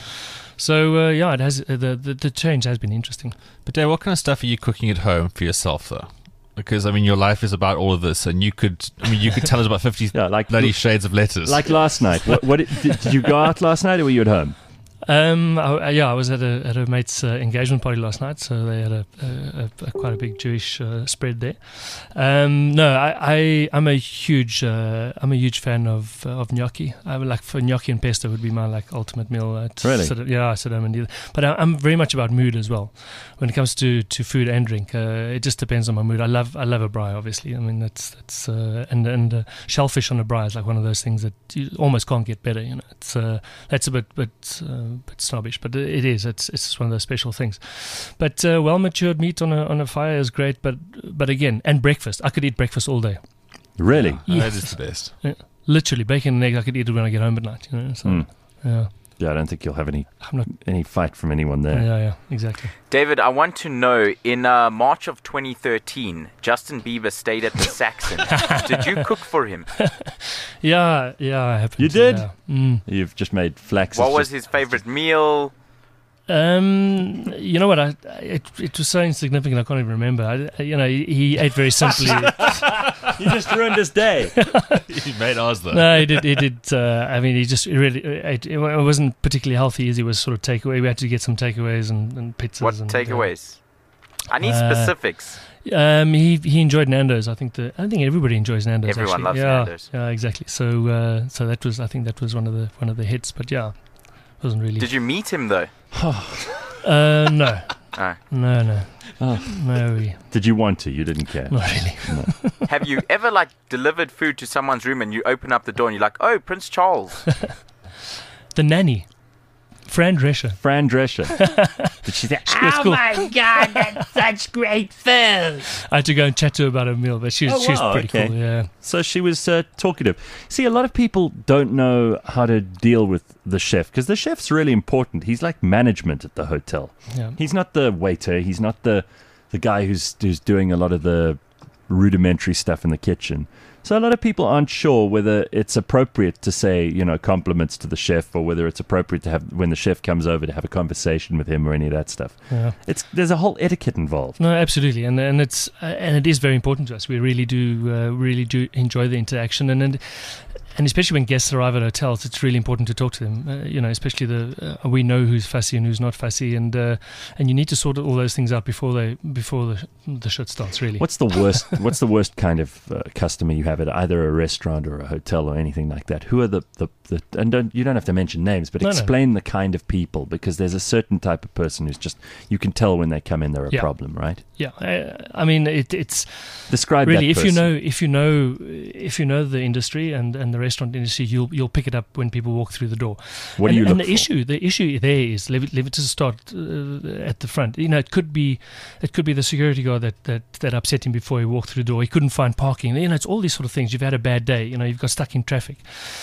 So uh, yeah, it has uh, the, the the change has been interesting. But Dave, what kind of stuff are you cooking at home for yourself, though? Because I mean, your life is about all of this, and you could, I mean, you could tell us about fifty Yeah, like- bloody shades of lettuce. Like last night. What, what did, did you go out last night or were you at home? Um, I, yeah, I was at a at a mate's uh, engagement party last night, so they had a, a, a, a quite a big Jewish uh, spread there. Um, no, I, I I'm a huge uh, I'm a huge fan of uh, of gnocchi. I would like for gnocchi and pesto would be my like ultimate meal. At Really? Sit, yeah, I sit home and do that. But I, I'm very much about mood as well when it comes to, to food and drink. Uh, it just depends on my mood. I love I love a braai, obviously. I mean that's that's uh, and and uh, shellfish on a braai is like one of those things that you almost can't get better. You know, it's uh, that's a bit bit. Uh, bit snobbish, but it is. It's it's just one of those special things. But uh, well matured meat on a on a fire is great. But but again, and breakfast. I could eat breakfast all day. Really? Oh, Yes. That is the best. Yeah. Literally, bacon and egg. I could eat it when I get home at night. You know. So Mm. yeah, Yeah, I don't think you'll have any I'm not. any fight from anyone there. Yeah, yeah, exactly. David, I want to know, in uh, March of twenty thirteen, Justin Bieber stayed at the Saxon. Did you cook for him? Yeah, yeah. I happened You to, did? yeah. Mm. You've just made flax. What It's was just- his favorite meal? Um, you know what? I, I it, it was so insignificant. I can't even remember. I, I- you know, he, he ate very simply. You just ruined his day. You made ours, though. No, he did. He did. Uh, I mean, he just really. It, it wasn't particularly healthy. As he was sort of takeaway. We had to get some takeaways and, and pizzas. What and, takeaways? I need Uh, specifics. Uh, um, he he enjoyed Nando's. I think the. I think everybody enjoys Nando's. Everyone actually. loves yeah, Nando's. Yeah, exactly. So uh, so that was. I think that was one of the one of the hits. But yeah, wasn't really. Did you meet him, though? Uh, no, Oh. no, no, Oh. no. We, Did you want to? You didn't care. not really. Have you ever, like, delivered food to someone's room and you open up the door and you're like, oh, Prince Charles? The nanny, Fran Drescher. Fran Drescher. Did she say, It's cool. my God, that's such great food. I had to go and chat to her about her meal, but she was, Oh, she was wow, pretty okay. cool. Yeah. So she was uh, talkative. See, a lot of people don't know how to deal with the chef because the chef's really important. He's like management at the hotel. Yeah. He's not the waiter. He's not the the guy who's who's doing a lot of the rudimentary stuff in the kitchen. So a lot of people aren't sure whether it's appropriate to say, you know, compliments to the chef or whether it's appropriate to have when the chef comes over to have a conversation with him or any of that stuff. Yeah. It's there's a whole etiquette involved. No, absolutely, and and it's uh, and it is very important to us. We really do uh, really do enjoy the interaction, and and and especially when guests arrive at hotels, it's really important to talk to them. Uh, you know, especially the uh, we know who's fussy and who's not fussy, and uh, and you need to sort all those things out before they before the the shit starts. Really. What's the worst? What's the worst kind of uh, customer you have at either a restaurant or a hotel or anything like that? Who are the the, the and don't you don't have to mention names, but No, no. explain the kind of people, because there's a certain type of person who's just you can tell when they come in they're a Yeah. problem, right? Yeah, I, I mean it, it's Describe really that if you person. know if you know if you know the industry and, and the restaurant industry, you'll you'll pick it up when people walk through the door. What and, do you and look the for? issue the issue there is let, let me just start uh, at the front. You know, it could be it could be the security guard that, that, that upset him before he walked through the door. He couldn't find parking. You know, it's all these sort of things. You've had a bad day. You know, you've got stuck in traffic.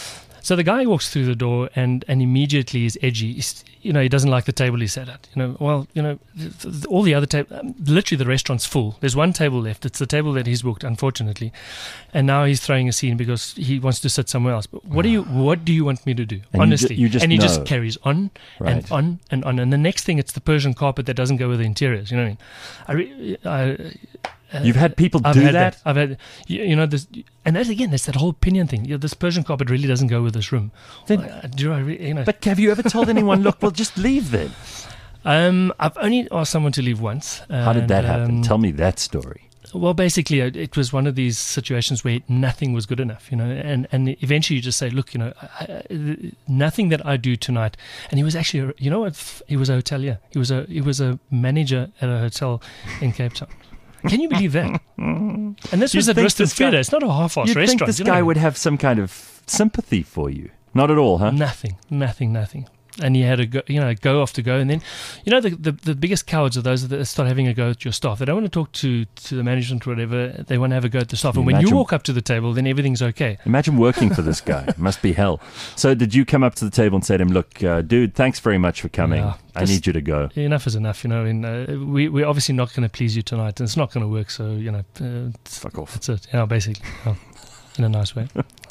So the guy walks through the door and, and immediately is edgy. He's, you know, he doesn't like the table he sat at. You know, well, you know, th- th- all the other tables, um, literally the restaurant's full. There's one table left. It's the table that he's booked, unfortunately. And now he's throwing a scene because he wants to sit somewhere else. But what do you what do you want me to do? And you Honestly. ju- you just and he know. just carries on Right. and on and on. And the next thing, it's the Persian carpet that doesn't go with the interiors. You know what I mean? I, re- I Uh, You've had people I've do had that? I've had, you, you know, this, and that's again, that's that whole opinion thing. You know, this Persian carpet really doesn't go with this room. Then- Uh, do I, re- you know? But have you ever told anyone, look, well, just leave then? um, I've only asked someone to leave once. How did and, that happen? um, Tell me that story. Well, basically, uh, it was one of these situations where nothing was good enough, you know, and, and eventually you just say, look, you know, I, I, nothing that I do tonight. And he was actually, a, you know what? He was a hotelier. He was a he was a manager at a hotel in Cape Town. Can you believe that? And this You'd was at think Rusted this guy- Theatre. It's not a half-assed You'd restaurant. think this you know? guy would have some kind of sympathy for you. Not at all, huh? Nothing, nothing, nothing. And he had a go, you know, go after go, and then, you know, the, the the biggest cowards are those that start having a go at your staff. They don't want to talk to, to the management or whatever. They want to have a go at the staff. Can And you when you imagine- walk up to the table, then everything's okay. Imagine working for this guy. It must be hell. So did you come up to the table and say to him, look, uh, dude, thanks very much for coming. Yeah, I just- need you to go. Enough is enough, you know. And uh, we we're obviously not going to please you tonight, and it's not going to work. So you know, uh, it's- Fuck off. that's it. Yeah, basically, yeah, in a nice way.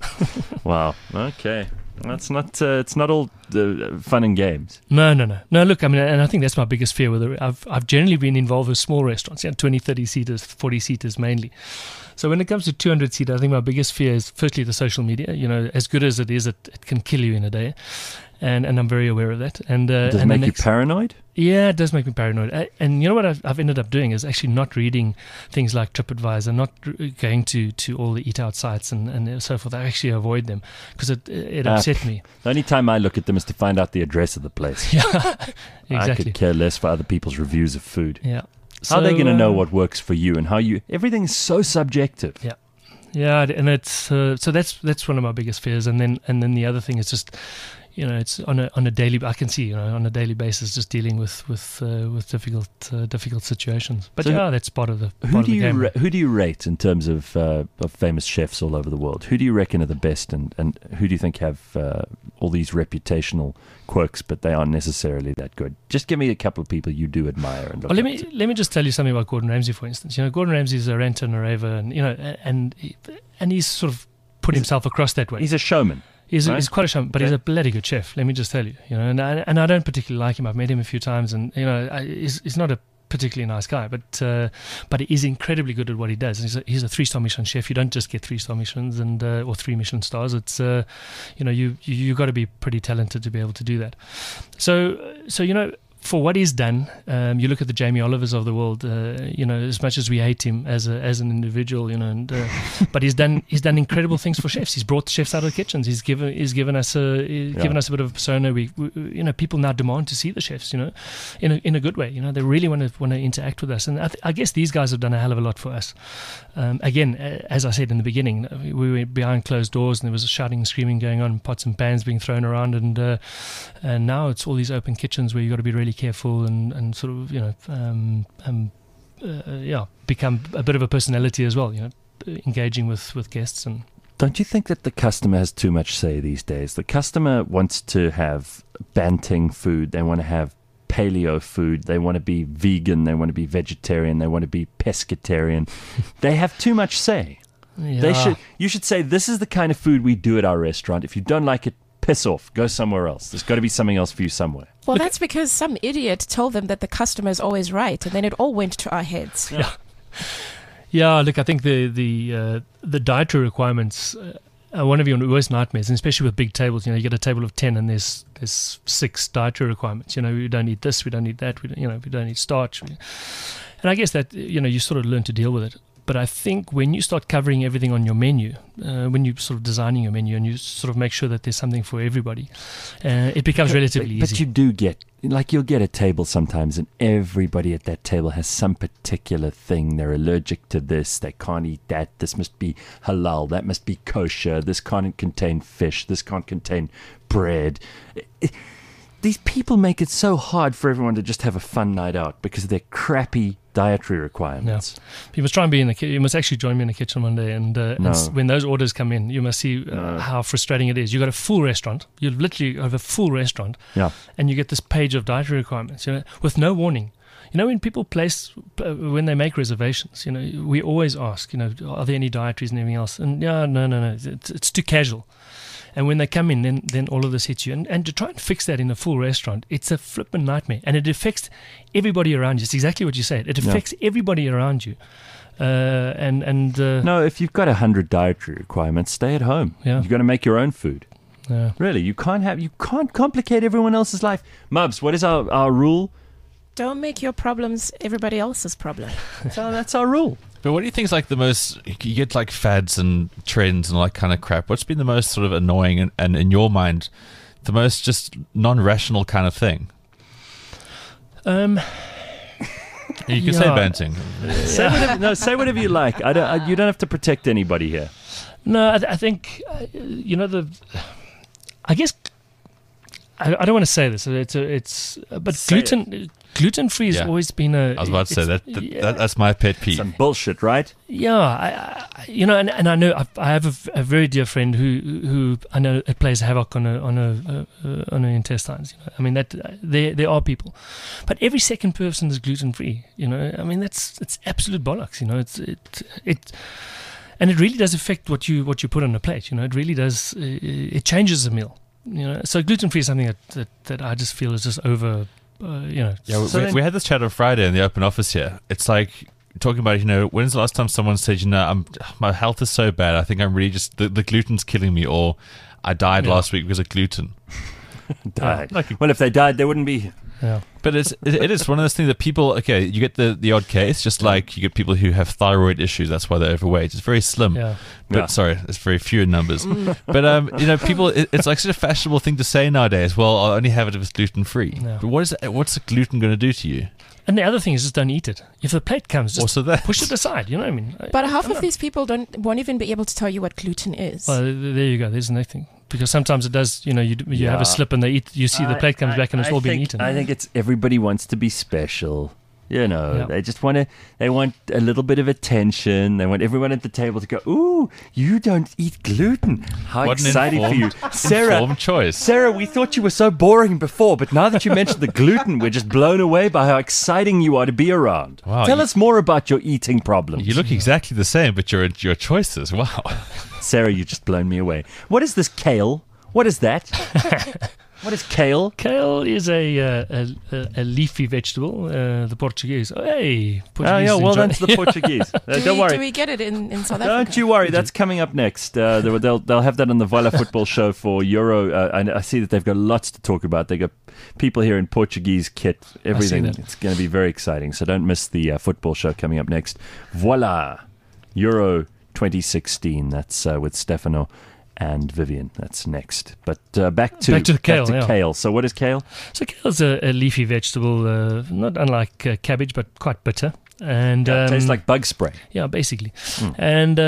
Wow. Okay. That's not, uh, it's not all uh, fun and games. No, no, no, no. Look, I mean, and I think that's my biggest fear. With the, I've I've generally been involved with small restaurants, yeah, twenty, thirty seaters, forty seaters mainly. So when it comes to two hundred seater, I think my biggest fear is firstly the social media. You know, as good as it is, it, it can kill you in a day, and and I'm very aware of that. And uh, Does it and the make you next- paranoid? Yeah, it does make me paranoid. I, and you know what I've, I've ended up doing is actually not reading things like TripAdvisor, not r- going to, to all the eat out sites and, and so forth. I actually avoid them because it it Ah, upset me. The only time I look at them is to find out the address of the place. Yeah, I exactly. could care less for other people's reviews of food. Yeah. How are they going to know um, what works for you and how you... Everything's so subjective. Yeah. Yeah, and it's uh, so that's that's one of my biggest fears. And then and then the other thing is just, you know, it's on a on a daily. I can see, you know, on a daily basis, just dealing with with uh, with difficult uh, difficult situations. But So yeah, that's part of the part Who of do the you game. ra- who do you rate in terms of uh, of famous chefs all over the world? Who do you reckon are the best, and, and who do you think have uh, all these reputational quirks, but they aren't necessarily that good? Just give me a couple of people you do admire and look Well, let up me to. let me just tell you something about Gordon Ramsay, for instance. You know, Gordon Ramsay is a renter and a raver, and you know, and he- and he's sort of put himself across that way. He's a showman. He's, right? he's quite a showman, but he's Okay. a bloody good chef. Let me just tell you. You know, and I, and I don't particularly like him. I've met him a few times, and you know, I, he's, he's not a particularly nice guy, but uh, but he's incredibly good at what he does. He's a, he's a three-star Michelin chef. You don't just get three-star Michelins and uh, or three Michelin stars. It's uh, you know, you you you got to be pretty talented to be able to do that. So so you know. For what he's done, um, you look at the Jamie Olivers of the world. Uh, you know, as much as we hate him as a, as an individual, you know, and, uh, but he's done he's done incredible things for chefs. He's brought the chefs out of the kitchens. He's given he's given us a he's Yeah. given us a bit of a persona. We, we you know people now demand to see the chefs. You know, in a in a good way. You know, they really want to want to interact with us, and I, th- I guess these guys have done a hell of a lot for us. Um, again, uh, as I said in the beginning, we were behind closed doors, and there was shouting and screaming going on, pots and pans being thrown around, and uh, and now it's all these open kitchens where you got to be really careful and, and sort of you know um, um, uh, yeah become a bit of a personality as well. You know, engaging with, with guests and. Don't you think that the customer has too much say these days? The customer wants to have Banting food. They want to have paleo food. They want to be vegan. They want to be vegetarian. They want to be pescatarian. They have too much say. Yeah. They should. You should say, this is the kind of food we do at our restaurant. If you don't like it, piss off. Go somewhere else. There's got to be something else for you somewhere. Well, that's because some idiot told them that the customer is always right, and then it all went to our heads. Yeah. Yeah, look, I think the the uh, the dietary requirements uh, uh, one of your worst nightmares, and especially with big tables. You know, you get a table of ten, and there's there's six dietary requirements. You know, we don't eat this, we don't eat that. We don't, you know, we don't eat starch. We, and I guess that you know you sort of learn to deal with it. But I think when you start covering everything on your menu, uh, when you're sort of designing your menu and you sort of make sure that there's something for everybody, uh, it becomes relatively but, easy. But you do get, like you'll get a table sometimes and everybody at that table has some particular thing. They're allergic to this. They can't eat that. This must be halal. That must be kosher. This can't contain fish. This can't contain bread. It, these people make it so hard for everyone to just have a fun night out because of their crappy dietary requirements. Yeah. You must try and be in the kitchen. You must actually join me in the kitchen one day. And, uh, no. and when those orders come in, you must see uh, no. how frustrating it is. You've got a full restaurant. You literally have a full restaurant. Yeah. And you get this page of dietary requirements, you know, with no warning. You know, when people place, uh, when they make reservations, you know, we always ask, you know, are there any dietaries and everything else? And yeah, no, no, no, it's, it's too casual. And when they come in, then then all of this hits you. And, and to try and fix that in a full restaurant, it's a flippin' nightmare. And it affects everybody around you. It's exactly what you said. It affects yeah. everybody around you. Uh, and and uh, No, if you've got a hundred dietary requirements, stay at home. Yeah. You've got to make your own food. Yeah. Really, you can't have you can't complicate everyone else's life. Mubs, what is our, our rule? Don't make your problems everybody else's problem. So that's our rule. But what do you think is like the most, you get like fads and trends and all that kind of crap. What's been the most sort of annoying and, and in your mind, the most just non-rational kind of thing? Um, you can yeah. say banting. Say whatever, no, say whatever you like. I don't, I, you don't have to protect anybody here. No, I, th- I think, uh, you know, the, I guess, I, I don't want to say this. It's, a, it's but Say gluten... It. Gluten-free has Yeah. always been a... I was about to say that, that, yeah. that that's my pet peeve. Some bullshit, right? Yeah, I, I, you know, and, and I know I, I have a, a very dear friend who who I know it plays havoc on a on a uh, on her intestines. You know, I mean that uh, there there are people, but every second person is gluten-free. You know, I mean that's it's absolute bollocks. You know, it's it it, and it really does affect what you what you put on a plate. You know, it really does. Uh, it changes the meal. You know, so gluten-free is something that, that, that I just feel is just over. Uh, you know, Yeah, we, So we, then- we had this chat on Friday in the open office here. It's like talking about, you know, when's the last time someone said, you know, I'm my health is so bad, I think I'm really just, the, the gluten's killing me, or I died Yeah. last week because of gluten. Died. Like, Well, if they died, they wouldn't be. yeah. but it's, it, it is one of those things that people, okay, you get the, the odd case, just like you get people who have thyroid issues, that's why they're overweight. It's very slim. Yeah. But Yeah. sorry, it's very few in numbers. But um, you know, people, it, it's like such a fashionable thing to say nowadays. Well, I'll only have it if it's gluten free. Yeah. But what is it, what's the gluten going to do to you? And the other thing is just don't eat it. If the plate comes, just Also that. push it aside. You know what I mean? But half I'm of not- these people don't won't even be able to tell you what gluten is. Well, th- there you go. There's nothing. Because sometimes it does, you know, you d- you have Yeah. a slip and they eat. You see the I- plate comes I- back and it's I all being think- eaten. I think it's everybody wants to be special. You know, Yeah. they just want to. They want a little bit of attention. They want everyone at the table to go, "Ooh, you don't eat gluten! How What an exciting for you, informed- Sarah!" informed choice. Sarah, we thought you were so boring before, but now that you mentioned the gluten, we're just blown away by how exciting you are to be around. Wow, Tell you- us more about your eating problems. You look exactly the same, but your your choices. Wow. Sarah, you just blown me away. What is this kale? What is that? What is kale? Kale is a uh, a, a, a leafy vegetable. Uh, the Portuguese. Hey, Portuguese Oh, yeah, well, enjoy- that's the Portuguese. Uh, do, don't we, worry. do we get it in, in South Africa? Don't you worry, that's coming up next. Uh, they'll, they'll they'll have that on the Voila Football Show for Euro. Uh, I, I see that they've got lots to talk about. They got people here in Portuguese kit, everything. that. It's going to be very exciting. So don't miss the uh, football show coming up next. Voila, Euro twenty sixteen. That's uh, with Stefano and Vivian. That's next. But uh, back to Back to the kale, Back to yeah. kale. So what is kale? So kale is a, a leafy vegetable, uh, not unlike uh, cabbage, but quite bitter. And It um, tastes like bug spray. yeah, basically. And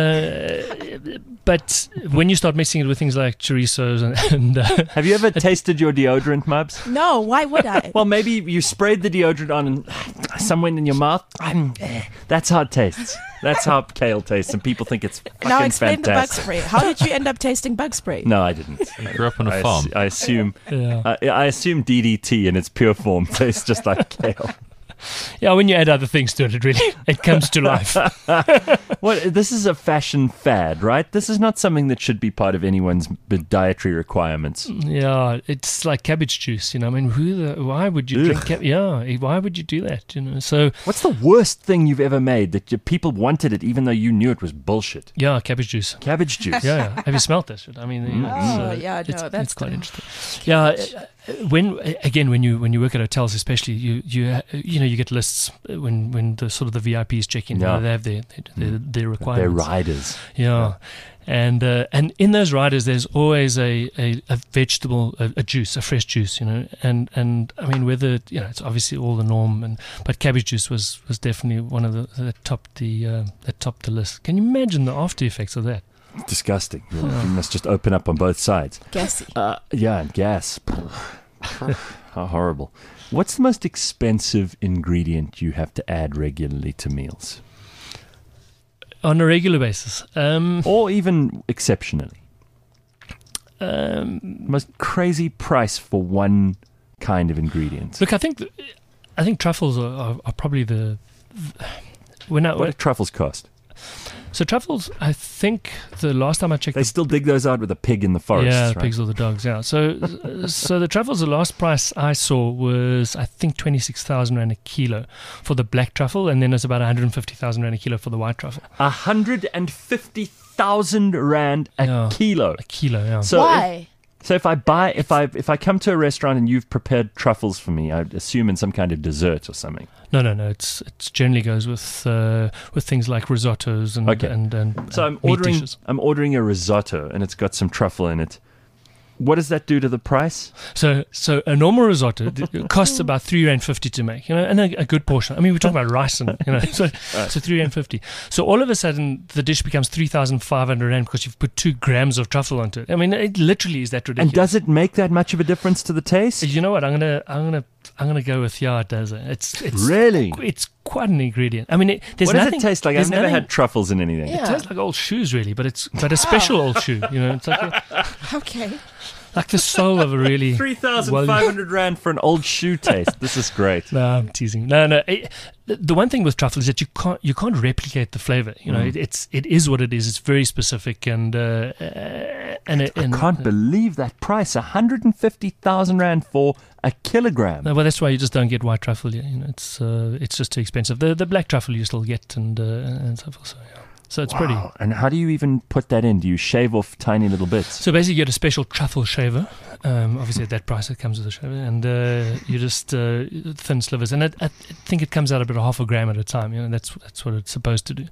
uh, but when you start mixing it with things like chorizos and, and uh, Have you ever tasted your deodorant, Mubs? No, why would I? Well, maybe you sprayed the deodorant on and somewhere in your mouth. Mm, eh, That's how it tastes. That's how kale tastes, and people think it's fucking now explain the bug fantastic. spray. How did you end up tasting bug spray? No, I didn't. I grew up on a I, farm. ass- I assume yeah. I, I assume D D T in its pure form tastes just like kale. Yeah, when you add other things to it, it really it comes to life. Well, this is a fashion fad, right? This is not something that should be part of anyone's dietary requirements. Yeah, it's like cabbage juice. You know, I mean, who the, why would you drink? Cab- yeah, why would you do that? You know, so what's the worst thing you've ever made that your people wanted it, even though you knew it was bullshit? Yeah, cabbage juice. Cabbage juice. Yeah, yeah. Have you smelt that shit? I mean, you know, Oh, it's, uh, yeah, no, it's, that's it's quite the- interesting. Yeah, uh, when again when you when you work at hotels, especially you you uh, you know you get lists when when the sort of the V I Ps check in. Yeah. You know, they have their their, their, their They're requirements. riders. Yeah. And uh, and in those riders, there's always a, a, a vegetable, a, a juice, a fresh juice, you know. And, and I mean, whether you know, it's obviously all the norm, and but cabbage juice was, was definitely one of the that topped the uh, that topped the list. Can you imagine the after effects of that? Disgusting. You, you must just open up on both sides. Gassy. Uh, yeah, and gas. How horrible. What's the most expensive ingredient you have to add regularly to meals? On a regular basis. Um, Or even exceptionally? um, Most crazy price for one kind of ingredient. look, I think th- I think truffles are, are, are probably the. When I, What do truffles cost? so truffles, I think the last time I checked, They the still dig those out with a pig in the forest. yeah, the right? pigs or the dogs. Yeah. So, uh, so the truffles, the last price I saw was I think twenty six thousand rand a kilo for the black truffle, and then it's about one hundred and fifty thousand rand a kilo for the white truffle. one hundred fifty thousand rand a Yeah. kilo. A kilo, yeah. So Why? If, so if I buy, if I if I come to a restaurant and you've prepared truffles for me, I assume in some kind of dessert or something. no, no, no. It's it generally goes with uh, with things like risottos and Okay. and, and So and I'm meat ordering dishes. I'm ordering a risotto and it's got some truffle in it. What does that do to the price? So, so a normal risotto d- costs about three rand fifty to make, you know, and a, a good portion. I mean, we're talking about rice, and you know, so, so three rand fifty. So all of a sudden, the dish becomes three thousand five hundred rand because you've put two grams of truffle onto it. I mean, it literally is that ridiculous. And does it make that much of a difference to the taste? You know what? I'm gonna, I'm gonna, I'm gonna go with yeah. It does. It's, it's Really? it's quite an ingredient. I mean, it, there's What does nothing. it taste like? I've there's never nothing- had truffles in anything. Yeah. It tastes like old shoes, really, but it's but a special old shoe. You know, it's like a, Okay. like the soul of a really. Three thousand five hundred rand for an old shoe taste. This is great. No, I'm teasing. No, no. It, the, the one thing with truffle is that you can't you can't replicate the flavor. You know, Mm. it, it's it is what it is. It's very specific, and uh, uh, and it, I and, can't uh, believe that price. one hundred fifty thousand rand for a kilogram. no, well, that's why you just don't get white truffle. Yeah, you know, it's uh, it's just too expensive. The the black truffle you still get, and uh, and so forth. So, yeah. So it's pretty. Wow. And how do you even put that in? Do you shave off tiny little bits? So basically, you get a special truffle shaver. Um, obviously, at that price, it comes with a shaver, and uh, you just uh, thin slivers. And it, I think it comes out about a half a gram at a time. You know, that's that's what it's supposed to do.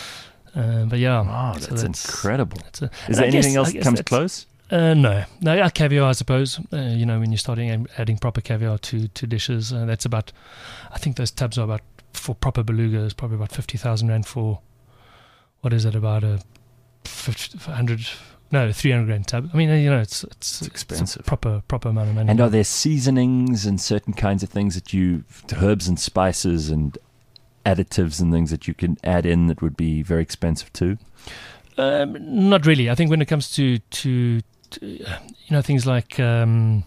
Uh, but yeah, Wow, so that's, incredible. that's a- Is and there I anything guess- else I that guess comes that's- close? Uh, no, no, yeah, caviar, I suppose. Uh, you know, when you're starting am- adding proper caviar to to dishes, uh, that's about. I think those tubs are about for proper beluga is probably about fifty thousand rand for. What is it about a fifty, hundred? No, three hundred grand tub. I mean, you know, it's it's, It's expensive. a proper proper amount of money. And are there seasonings and certain kinds of things that you, herbs and spices and additives and things that you can add in that would be very expensive too? Um, not really. I think when it comes to to, to uh, you know things like um,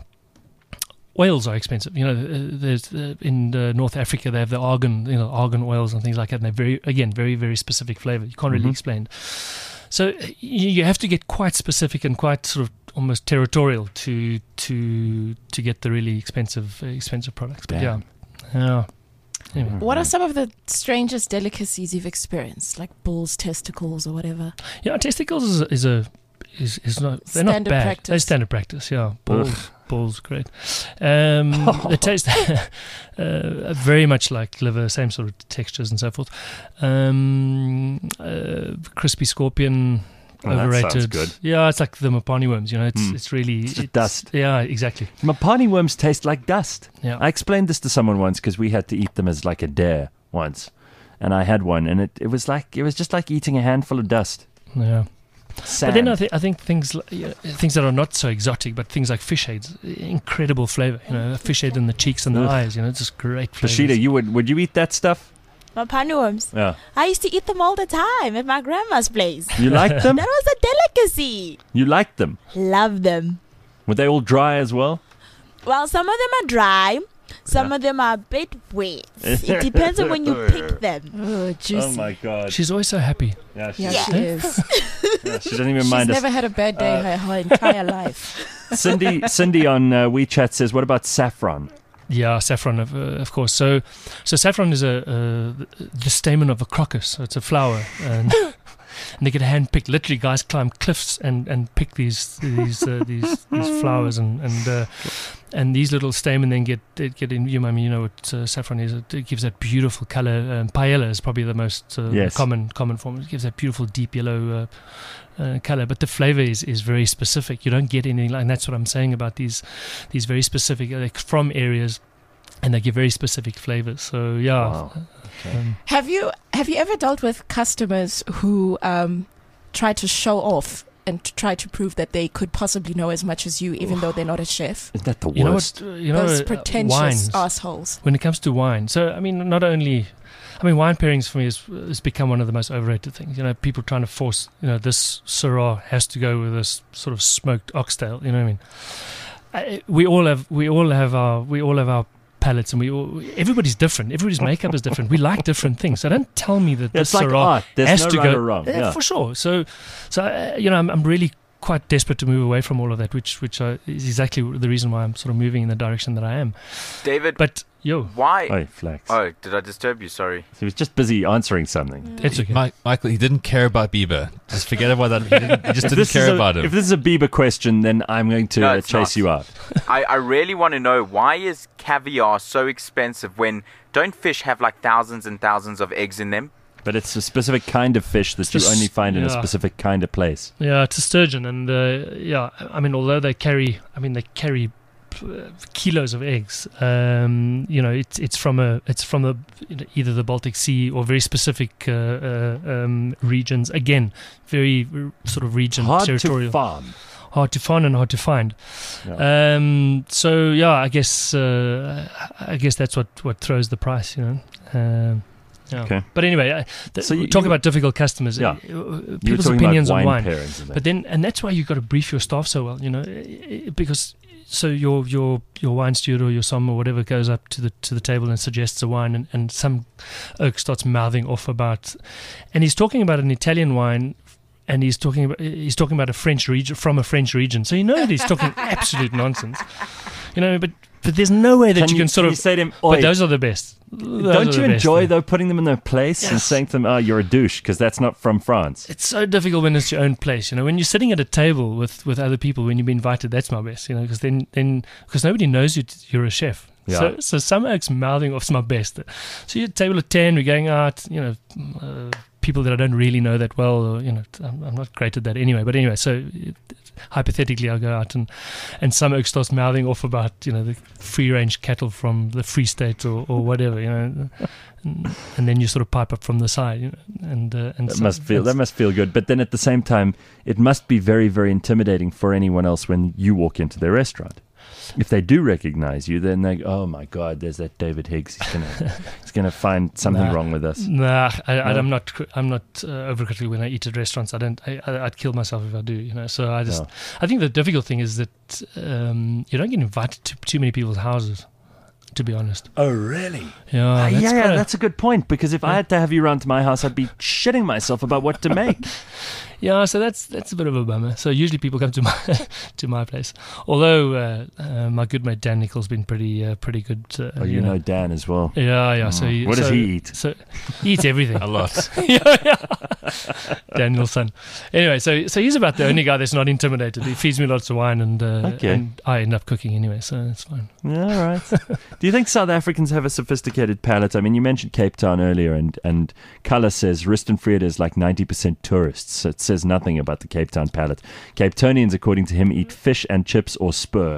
oils are expensive. You know, uh, there's uh, in uh, North Africa they have the argan, you know, argan oils and things like that. And they're very again very very specific flavor. You can't really Mhm. explain. So uh, you, you have to get quite specific and quite sort of almost territorial to to to get the really expensive uh, expensive products. But Damn. yeah, yeah. Anyway. What are some of the strangest delicacies you've experienced, like bull's testicles or whatever? Yeah, testicles is a, is a is, is not they're not Standard bad. practice. They're standard practice. Yeah, balls balls great. Um, they taste uh, very much like liver, same sort of textures and so forth. Um, uh, crispy scorpion. Oh, that Overrated. sounds good. Yeah, it's like the mapani worms. You know, it's Mm. it's really It's just dust. Yeah, exactly. Mapani worms taste like dust. Yeah. I explained this to someone once because we had to eat them as like a dare once. And I had one and it, it was like it was just like eating a handful of dust. Yeah. Sand. But then I, th- I think things li- yeah, things that are not so exotic, but things like fish heads, incredible flavor. You know, a fish head in the cheeks and the Ugh. eyes. You know, it's just great flavor. Pashida, you would would you eat that stuff? Mapani worms. Yeah. I used to eat them all the time at my grandma's place. You liked them? That was a delicacy. You liked them? Love them. Were they all dry as well? Well, some of them are dry. Some of them are a bit wet. It depends on when you pick them. Oh, juicy. Oh my God. She's always so happy. Yeah, she, Yeah, Yeah. she is. yeah, she doesn't even She's mind us. never had a bad day her, her entire life. Cindy, Cindy on uh, WeChat says, "What about saffron?" Yeah, saffron, of, uh, of course. So, so saffron is a uh, the stamen of a crocus. So it's a flower, and, and they get handpicked. Literally, guys climb cliffs and, and pick these these uh, these these flowers, and and uh, and these little stamen then get get in. You, I mean, you know what uh, saffron is? It gives that beautiful color. Um, paella is probably the most uh, Yes. common common form. It gives that beautiful deep yellow. Uh, Uh, color, but the flavor is, is very specific. You don't get anything like, and that's what I'm saying about these these very specific, like from areas, and they give very specific flavors. So yeah. Wow. Okay. Um, Have you have you ever dealt with customers who um, try to show off and to try to prove that they could possibly know as much as you, even though they're not a chef? Isn't that the you know worst? what? Uh, you know, Those uh, pretentious wines. assholes. When it comes to wine, so I mean, not only, I mean, wine pairings for me has, has become one of the most overrated things. You know, people trying to force, you know, this Syrah has to go with this sort of smoked oxtail. You know what I mean? I, we all have, we all have our, we all have our palates, and we all, everybody's different. Everybody's makeup is different. We like different things. So don't tell me that It's this like Syrah art. There's has no to right go or wrong. Yeah, Yeah. for sure. So, so uh, you know, I'm, I'm really quite desperate to move away from all of that, which which uh, is exactly the reason why I'm sort of moving in the direction that I am. David, But yo, why? Oh, flax. Oh, did I disturb you? Sorry. He was just busy answering something. it's okay. Mi- Michael, he didn't care about Bieber. Just forget about that. He, didn't, he just If didn't this, is care a, about him. if this is a Bieber question, then I'm going to No, uh, it's chase not. you out. I, I really want to know, why is caviar so expensive when don't fish have like thousands and thousands of eggs in them? But it's a specific kind of fish that It's you just- only find in a yeah. specific kind of place. Yeah, it's a sturgeon, and uh, yeah, I mean, although they carry, I mean, they carry uh, kilos of eggs. Um, you know, it's it's from a it's from the either the Baltic Sea or very specific uh, uh, um, regions. Again, very uh, sort of region Hard territorial. to farm. Hard to find and hard to find. Yeah. Um, so yeah, I guess uh, I guess that's what, what throws the price, you know. Um, yeah. Okay. But anyway, I, th- So you- talk you- about difficult customers. Yeah. uh, uh, You were people's talking opinions about on wine wine. pairings and that. But then, and that's why you've got to brief your staff so well, you know, uh, because so your your your wine steward or your som or whatever goes up to the to the table and suggests a wine, and, and some oak starts mouthing off about, and he's talking about an Italian wine. And he's talking about he's talking about a French region from a French region, so you know that he's talking absolute nonsense, you know. But but there's no way that Can you, you, can sort can of. you say to him, But "Oi, those are the best. Those are don't the you best enjoy things. though putting them in their place and Yes. saying to them, "Oh, you're a douche," because that's not from France. It's so difficult when it's your own place, you know. When you're sitting at a table with, with other people, when you've been invited, that's my best, you know, because then then because nobody knows you t- you're a chef. Yeah. So so some oaks mouthing off's my best. So you're at a table of ten, we're going out, you know. Uh, people that I don't really know that well, or, you know, I'm, I'm not great at that anyway. But anyway, so it, hypothetically, I'll go out and and some oak starts mouthing off about, you know, the free range cattle from the Free State or, or whatever, you know, and, and then you sort of pipe up from the side, you know, and uh, and That so must feel that's- that must feel good. But then at the same time, it must be very very intimidating for anyone else when you walk into their restaurant. If they do recognize you, then they go, "Oh my God, there's that David Higgs. He's gonna he's gonna find something Nah. wrong with us." Nah, I, I, No? I'm not. cr- I'm not uh, overcritical when I eat at restaurants. I don't. I, I, I'd kill myself if I do. You know. So I just. No. I think the difficult thing is that um, you don't get invited to too many people's houses. To be honest. Oh really? Yeah. Uh, that's yeah, yeah, kinda- that's a good point. Because if I had to have you round to my house, I'd be shitting myself about what to make. Yeah, so that's that's a bit of a bummer. So usually people come to my to my place. Although uh, uh, my good mate Dan Nichols been pretty uh, pretty good. Uh, Oh, you know Dan as well. Yeah, yeah. So Mm. he, What does so, he eat? So he eats everything. A lot. yeah, yeah. Daniel's son. Anyway, so so he's about the only guy that's not intimidated. He feeds me lots of wine, and uh, Okay. and I end up cooking anyway, so it's fine. Yeah, all right. Do you think South Africans have a sophisticated palate? I mean, you mentioned Cape Town earlier, and, and Kala says Rustenfried is like ninety percent tourists. So it says nothing about the Cape Town palate. Cape Townians, according to him, eat fish and chips or spur.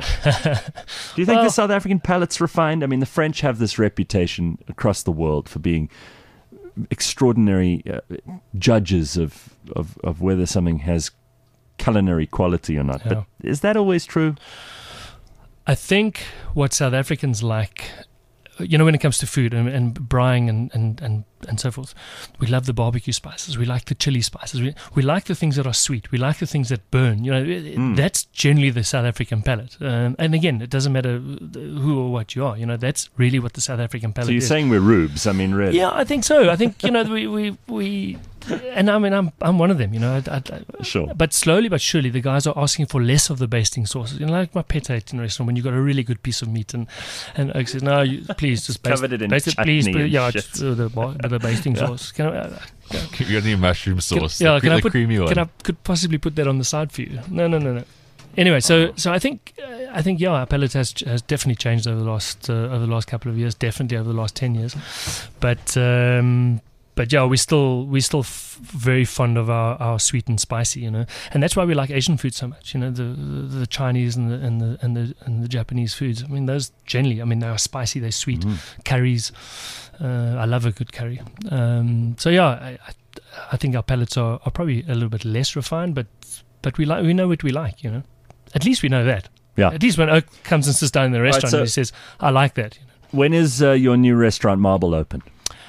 Do you think Well- the South African palate's refined? I mean, the French have this reputation across the world for being extraordinary uh, judges of, of, of whether something has culinary quality or not. Yeah. But is that always true? I think what South Africans like you know, when it comes to food and, and braaiing and, and, and, and so forth, we love the barbecue spices. We like the chili spices. We we like the things that are sweet. We like the things that burn. You know, it, Mm. that's generally the South African palate. Um, and again, it doesn't matter who or what you are. You know, that's really what the South African palate So you're is. saying we're rubes? I mean, really? Yeah, I think so. I think, you know, we, we, we and I mean, I'm I'm one of them, you know. I, I, Sure. But slowly but surely, the guys are asking for less of the basting sauces. You know, like my pet ate in a restaurant when you got a really good piece of meat, and and I said, no, you, please just baste, Covered it in baste it, chutney please, and please, yeah, shit. just, uh, the bar- with the basting Yeah. sauce. Can I, uh, You got any mushroom sauce? Can, yeah, the, can the I put? creamy one. Can I could possibly put that on the side for you? No, no, no, no. Anyway, so so I think uh, I think yeah, our palate has has definitely changed over the last uh, over the last couple of years. Definitely over the last ten years, but. Um, But yeah, we still we still f- very fond of our, our sweet and spicy, you know, and that's why we like Asian food so much. You know, the the, the Chinese and the and the and the and the Japanese foods. I mean, those generally, I mean, they are spicy, they're sweet. Mhm. Curries, uh, I love a good curry. Um, so yeah, I, I, I think our palates are, are probably a little bit less refined, but but we like we know what we like. You know, at least we know that. Yeah. At least when Oak comes and sits down in the Right, restaurant so- and he says, "I like that." You know? When is uh, your new restaurant Marble open?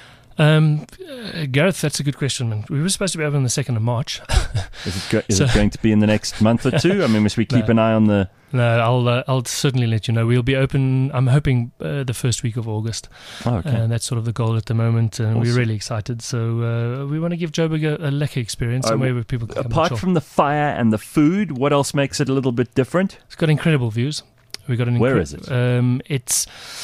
Um, uh, Gareth, that's a good question, man. We were supposed to be open on the second of March. Is it go- is So- it going to be in the next month or two? I mean, must we keep No. an eye on the? No, I'll uh, I'll certainly let you know. We'll be open. I'm hoping uh, the first week of August, Oh, okay. and that's sort of the goal at the moment. And we're Awesome. really excited. So uh, we want to give Joburg a, a lekker experience, Uh, somewhere where people can come and Apart chill. from the fire and the food, what else makes it a little bit different? It's got incredible views. We got an. Where incre- is it? Um, it's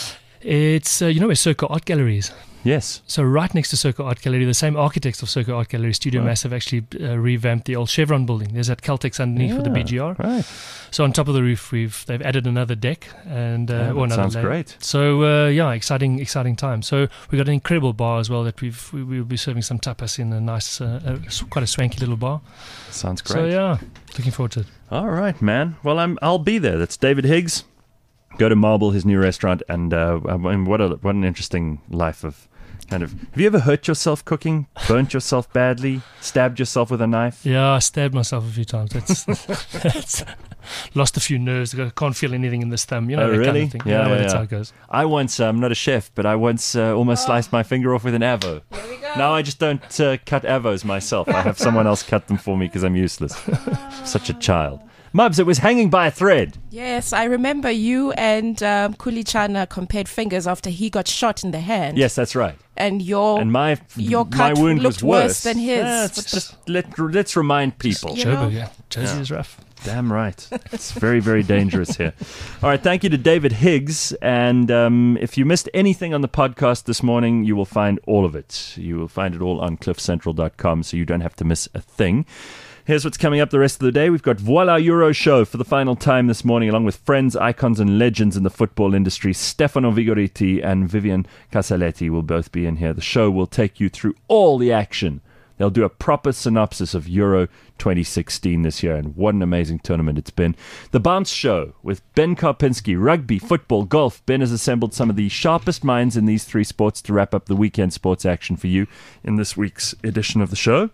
it's uh, you know where Circa Art Gallery is. Yes. So right next to Circa Art Gallery, the same architects of Circa Art Gallery, Studio Right. Massive, actually uh, revamped the old Chevron building. There's that Caltex underneath with the B G R. Right. So on top of the roof, we've they've added another deck and uh, Yeah, or that another sounds layer. great. So uh, yeah, exciting, exciting time. So we got an incredible bar as well that we've we will be serving some tapas in a nice, uh, uh, s- quite a swanky little bar. Sounds So great. yeah, looking forward to it. All right, man. Well, I'm. I'll be there. That's David Higgs. Go to Marble, his new restaurant, and uh, I mean, what a what an interesting life of kind of. Have you ever hurt yourself cooking? Burnt yourself badly? Stabbed yourself with a knife? Yeah, I stabbed myself a few times. That's, that's lost a few nerves. I can't feel anything in this thumb. You know Oh, that kind really? of thing. Yeah, you know, yeah, that's yeah. how it goes. I once. Uh, I'm not a chef, but I once uh, almost sliced my finger off with an avo. There we go. Now I just don't uh, cut avos myself. I have someone else cut them for me because I'm useless. Such a child. Mubs, it was hanging by a thread. Yes, I remember you and um, Kulichana compared fingers after he got shot in the hand. Yes, that's right. And your And my your my cut wound looked was worse. worse than his. Yeah, it's What the- just let let's remind people. You know? Joburg, yeah. Josie Yeah. is rough. Damn right. It's very, very dangerous here. All right. Thank you to David Higgs. And um, if you missed anything on the podcast this morning, you will find all of it. You will find it all on cliff central dot com, so you don't have to miss a thing. Here's what's coming up the rest of the day. We've got Voila Euro Show for the final time this morning, along with friends, icons, and legends in the football industry. Stefano Vigoriti and Vivian Casaletti will both be in here. The show will take you through all the action. They'll do a proper synopsis of Euro twenty sixteen this year, and what an amazing tournament it's been. The Bounce Show with Ben Karpinski, rugby, football, golf. Ben has assembled some of the sharpest minds in these three sports to wrap up the weekend sports action for you in this week's edition of the show.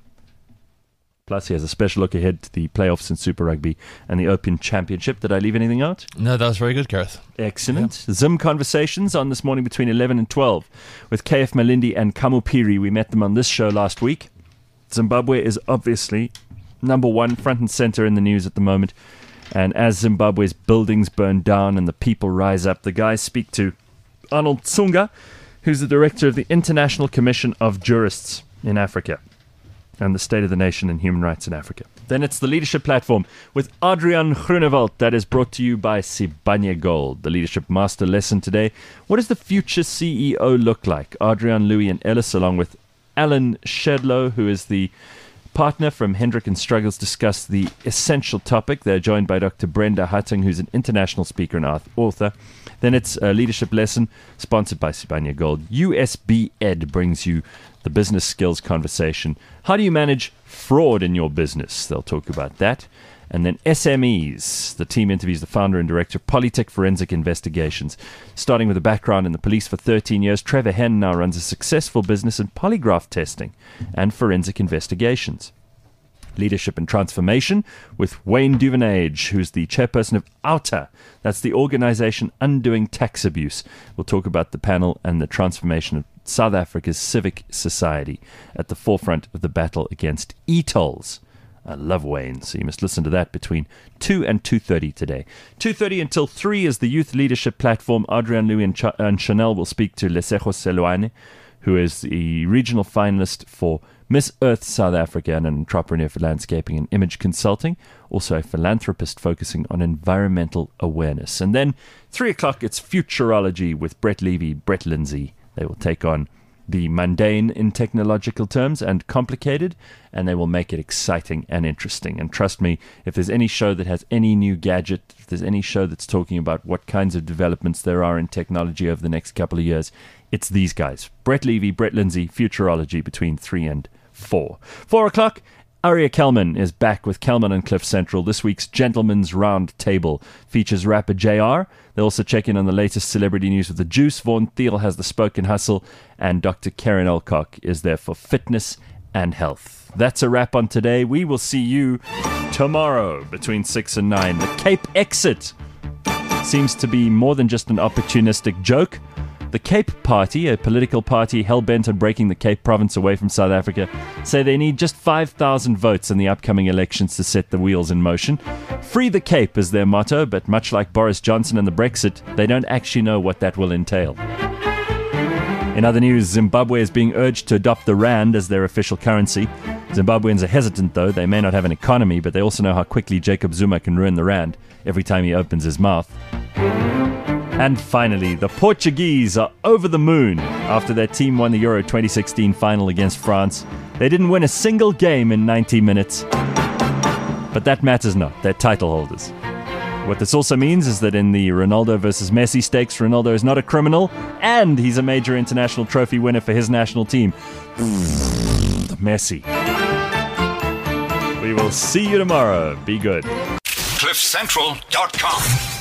Plus, he has a special look ahead to the playoffs in Super Rugby and the Open Championship. Did I leave anything out? No, that was very good, Gareth. Excellent. Zim Conversations on this morning between eleven and twelve with K F Malindi and Kamupiri. We met them on this show last week. Zimbabwe is obviously number one, front and center in the news at the moment. And as Zimbabwe's buildings burn down and the people rise up, the guys speak to Arnold Tsunga, who's the director of the International Commission of Jurists in Africa and the state of the nation and human rights in Africa. Then it's the Leadership Platform with Adrian Groenewald that is brought to you by Sibanye Gold, the Leadership Master Lesson today. What does the future C E O look like? Adrian, Louis and Ellis, along with Alan Shedlow, who is the partner from Hendrick and Struggles, discuss the essential topic. They're joined by Doctor Brenda Hutting, who's an international speaker and author. Then it's a Leadership Lesson, sponsored by Sibanye Gold. U S B Ed brings you the business skills conversation. How do you manage fraud in your business? They'll talk about that. And then S M Es. The team interviews the founder and director of Polytech Forensic Investigations. Starting with a background in the police for thirteen years, Trevor Henn now runs a successful business in polygraph testing and forensic investigations. Leadership and Transformation with Wayne Duvenage, who's the chairperson of OUTA. That's the organization undoing tax abuse. We'll talk about the panel and the transformation of South Africa's civic society at the forefront of the battle against e-tolls. I love Wayne, so you must listen to that between two and two thirty today. two thirty until three is the youth leadership platform. Adrian Louis and, Ch- and Chanel will speak to Lesego Seloane, who is the regional finalist for Miss Earth South Africa and an entrepreneur for landscaping and image consulting, also a philanthropist focusing on environmental awareness. And then three o'clock, it's Futurology with Brett Levy, Brett Lindsay. They will take on the mundane in technological terms and complicated, and they will make it exciting and interesting. And trust me, if there's any show that has any new gadget, if there's any show that's talking about what kinds of developments there are in technology over the next couple of years, it's these guys. Brett Levy, Brett Lindsay, Futurology between three and four. Four o'clock, Aria Kelman is back with Kelman and Cliff Central. This week's Gentleman's Round Table features rapper J R. They'll also check in on the latest celebrity news with The Juice. Vaughan Thiel has the Spoken Hustle, and Doctor Karen Alcock is there for fitness and health. That's a wrap on today. We will see you tomorrow between six and nine. The Cape exit seems to be more than just an opportunistic joke. The Cape Party, a political party hell-bent on breaking the Cape province away from South Africa, say they need just five thousand votes in the upcoming elections to set the wheels in motion. Free the Cape is their motto, but much like Boris Johnson and the Brexit, they don't actually know what that will entail. In other news, Zimbabwe is being urged to adopt the rand as their official currency. Zimbabweans are hesitant, though. They may not have an economy, but they also know how quickly Jacob Zuma can ruin the rand every time he opens his mouth. And finally, the Portuguese are over the moon after their team won the Euro twenty sixteen final against France. They didn't win a single game in ninety minutes. But that matters not. They're title holders. What this also means is that in the Ronaldo versus Messi stakes, Ronaldo is not a criminal, and he's a major international trophy winner for his national team. Messi. We will see you tomorrow. Be good. cliff central dot com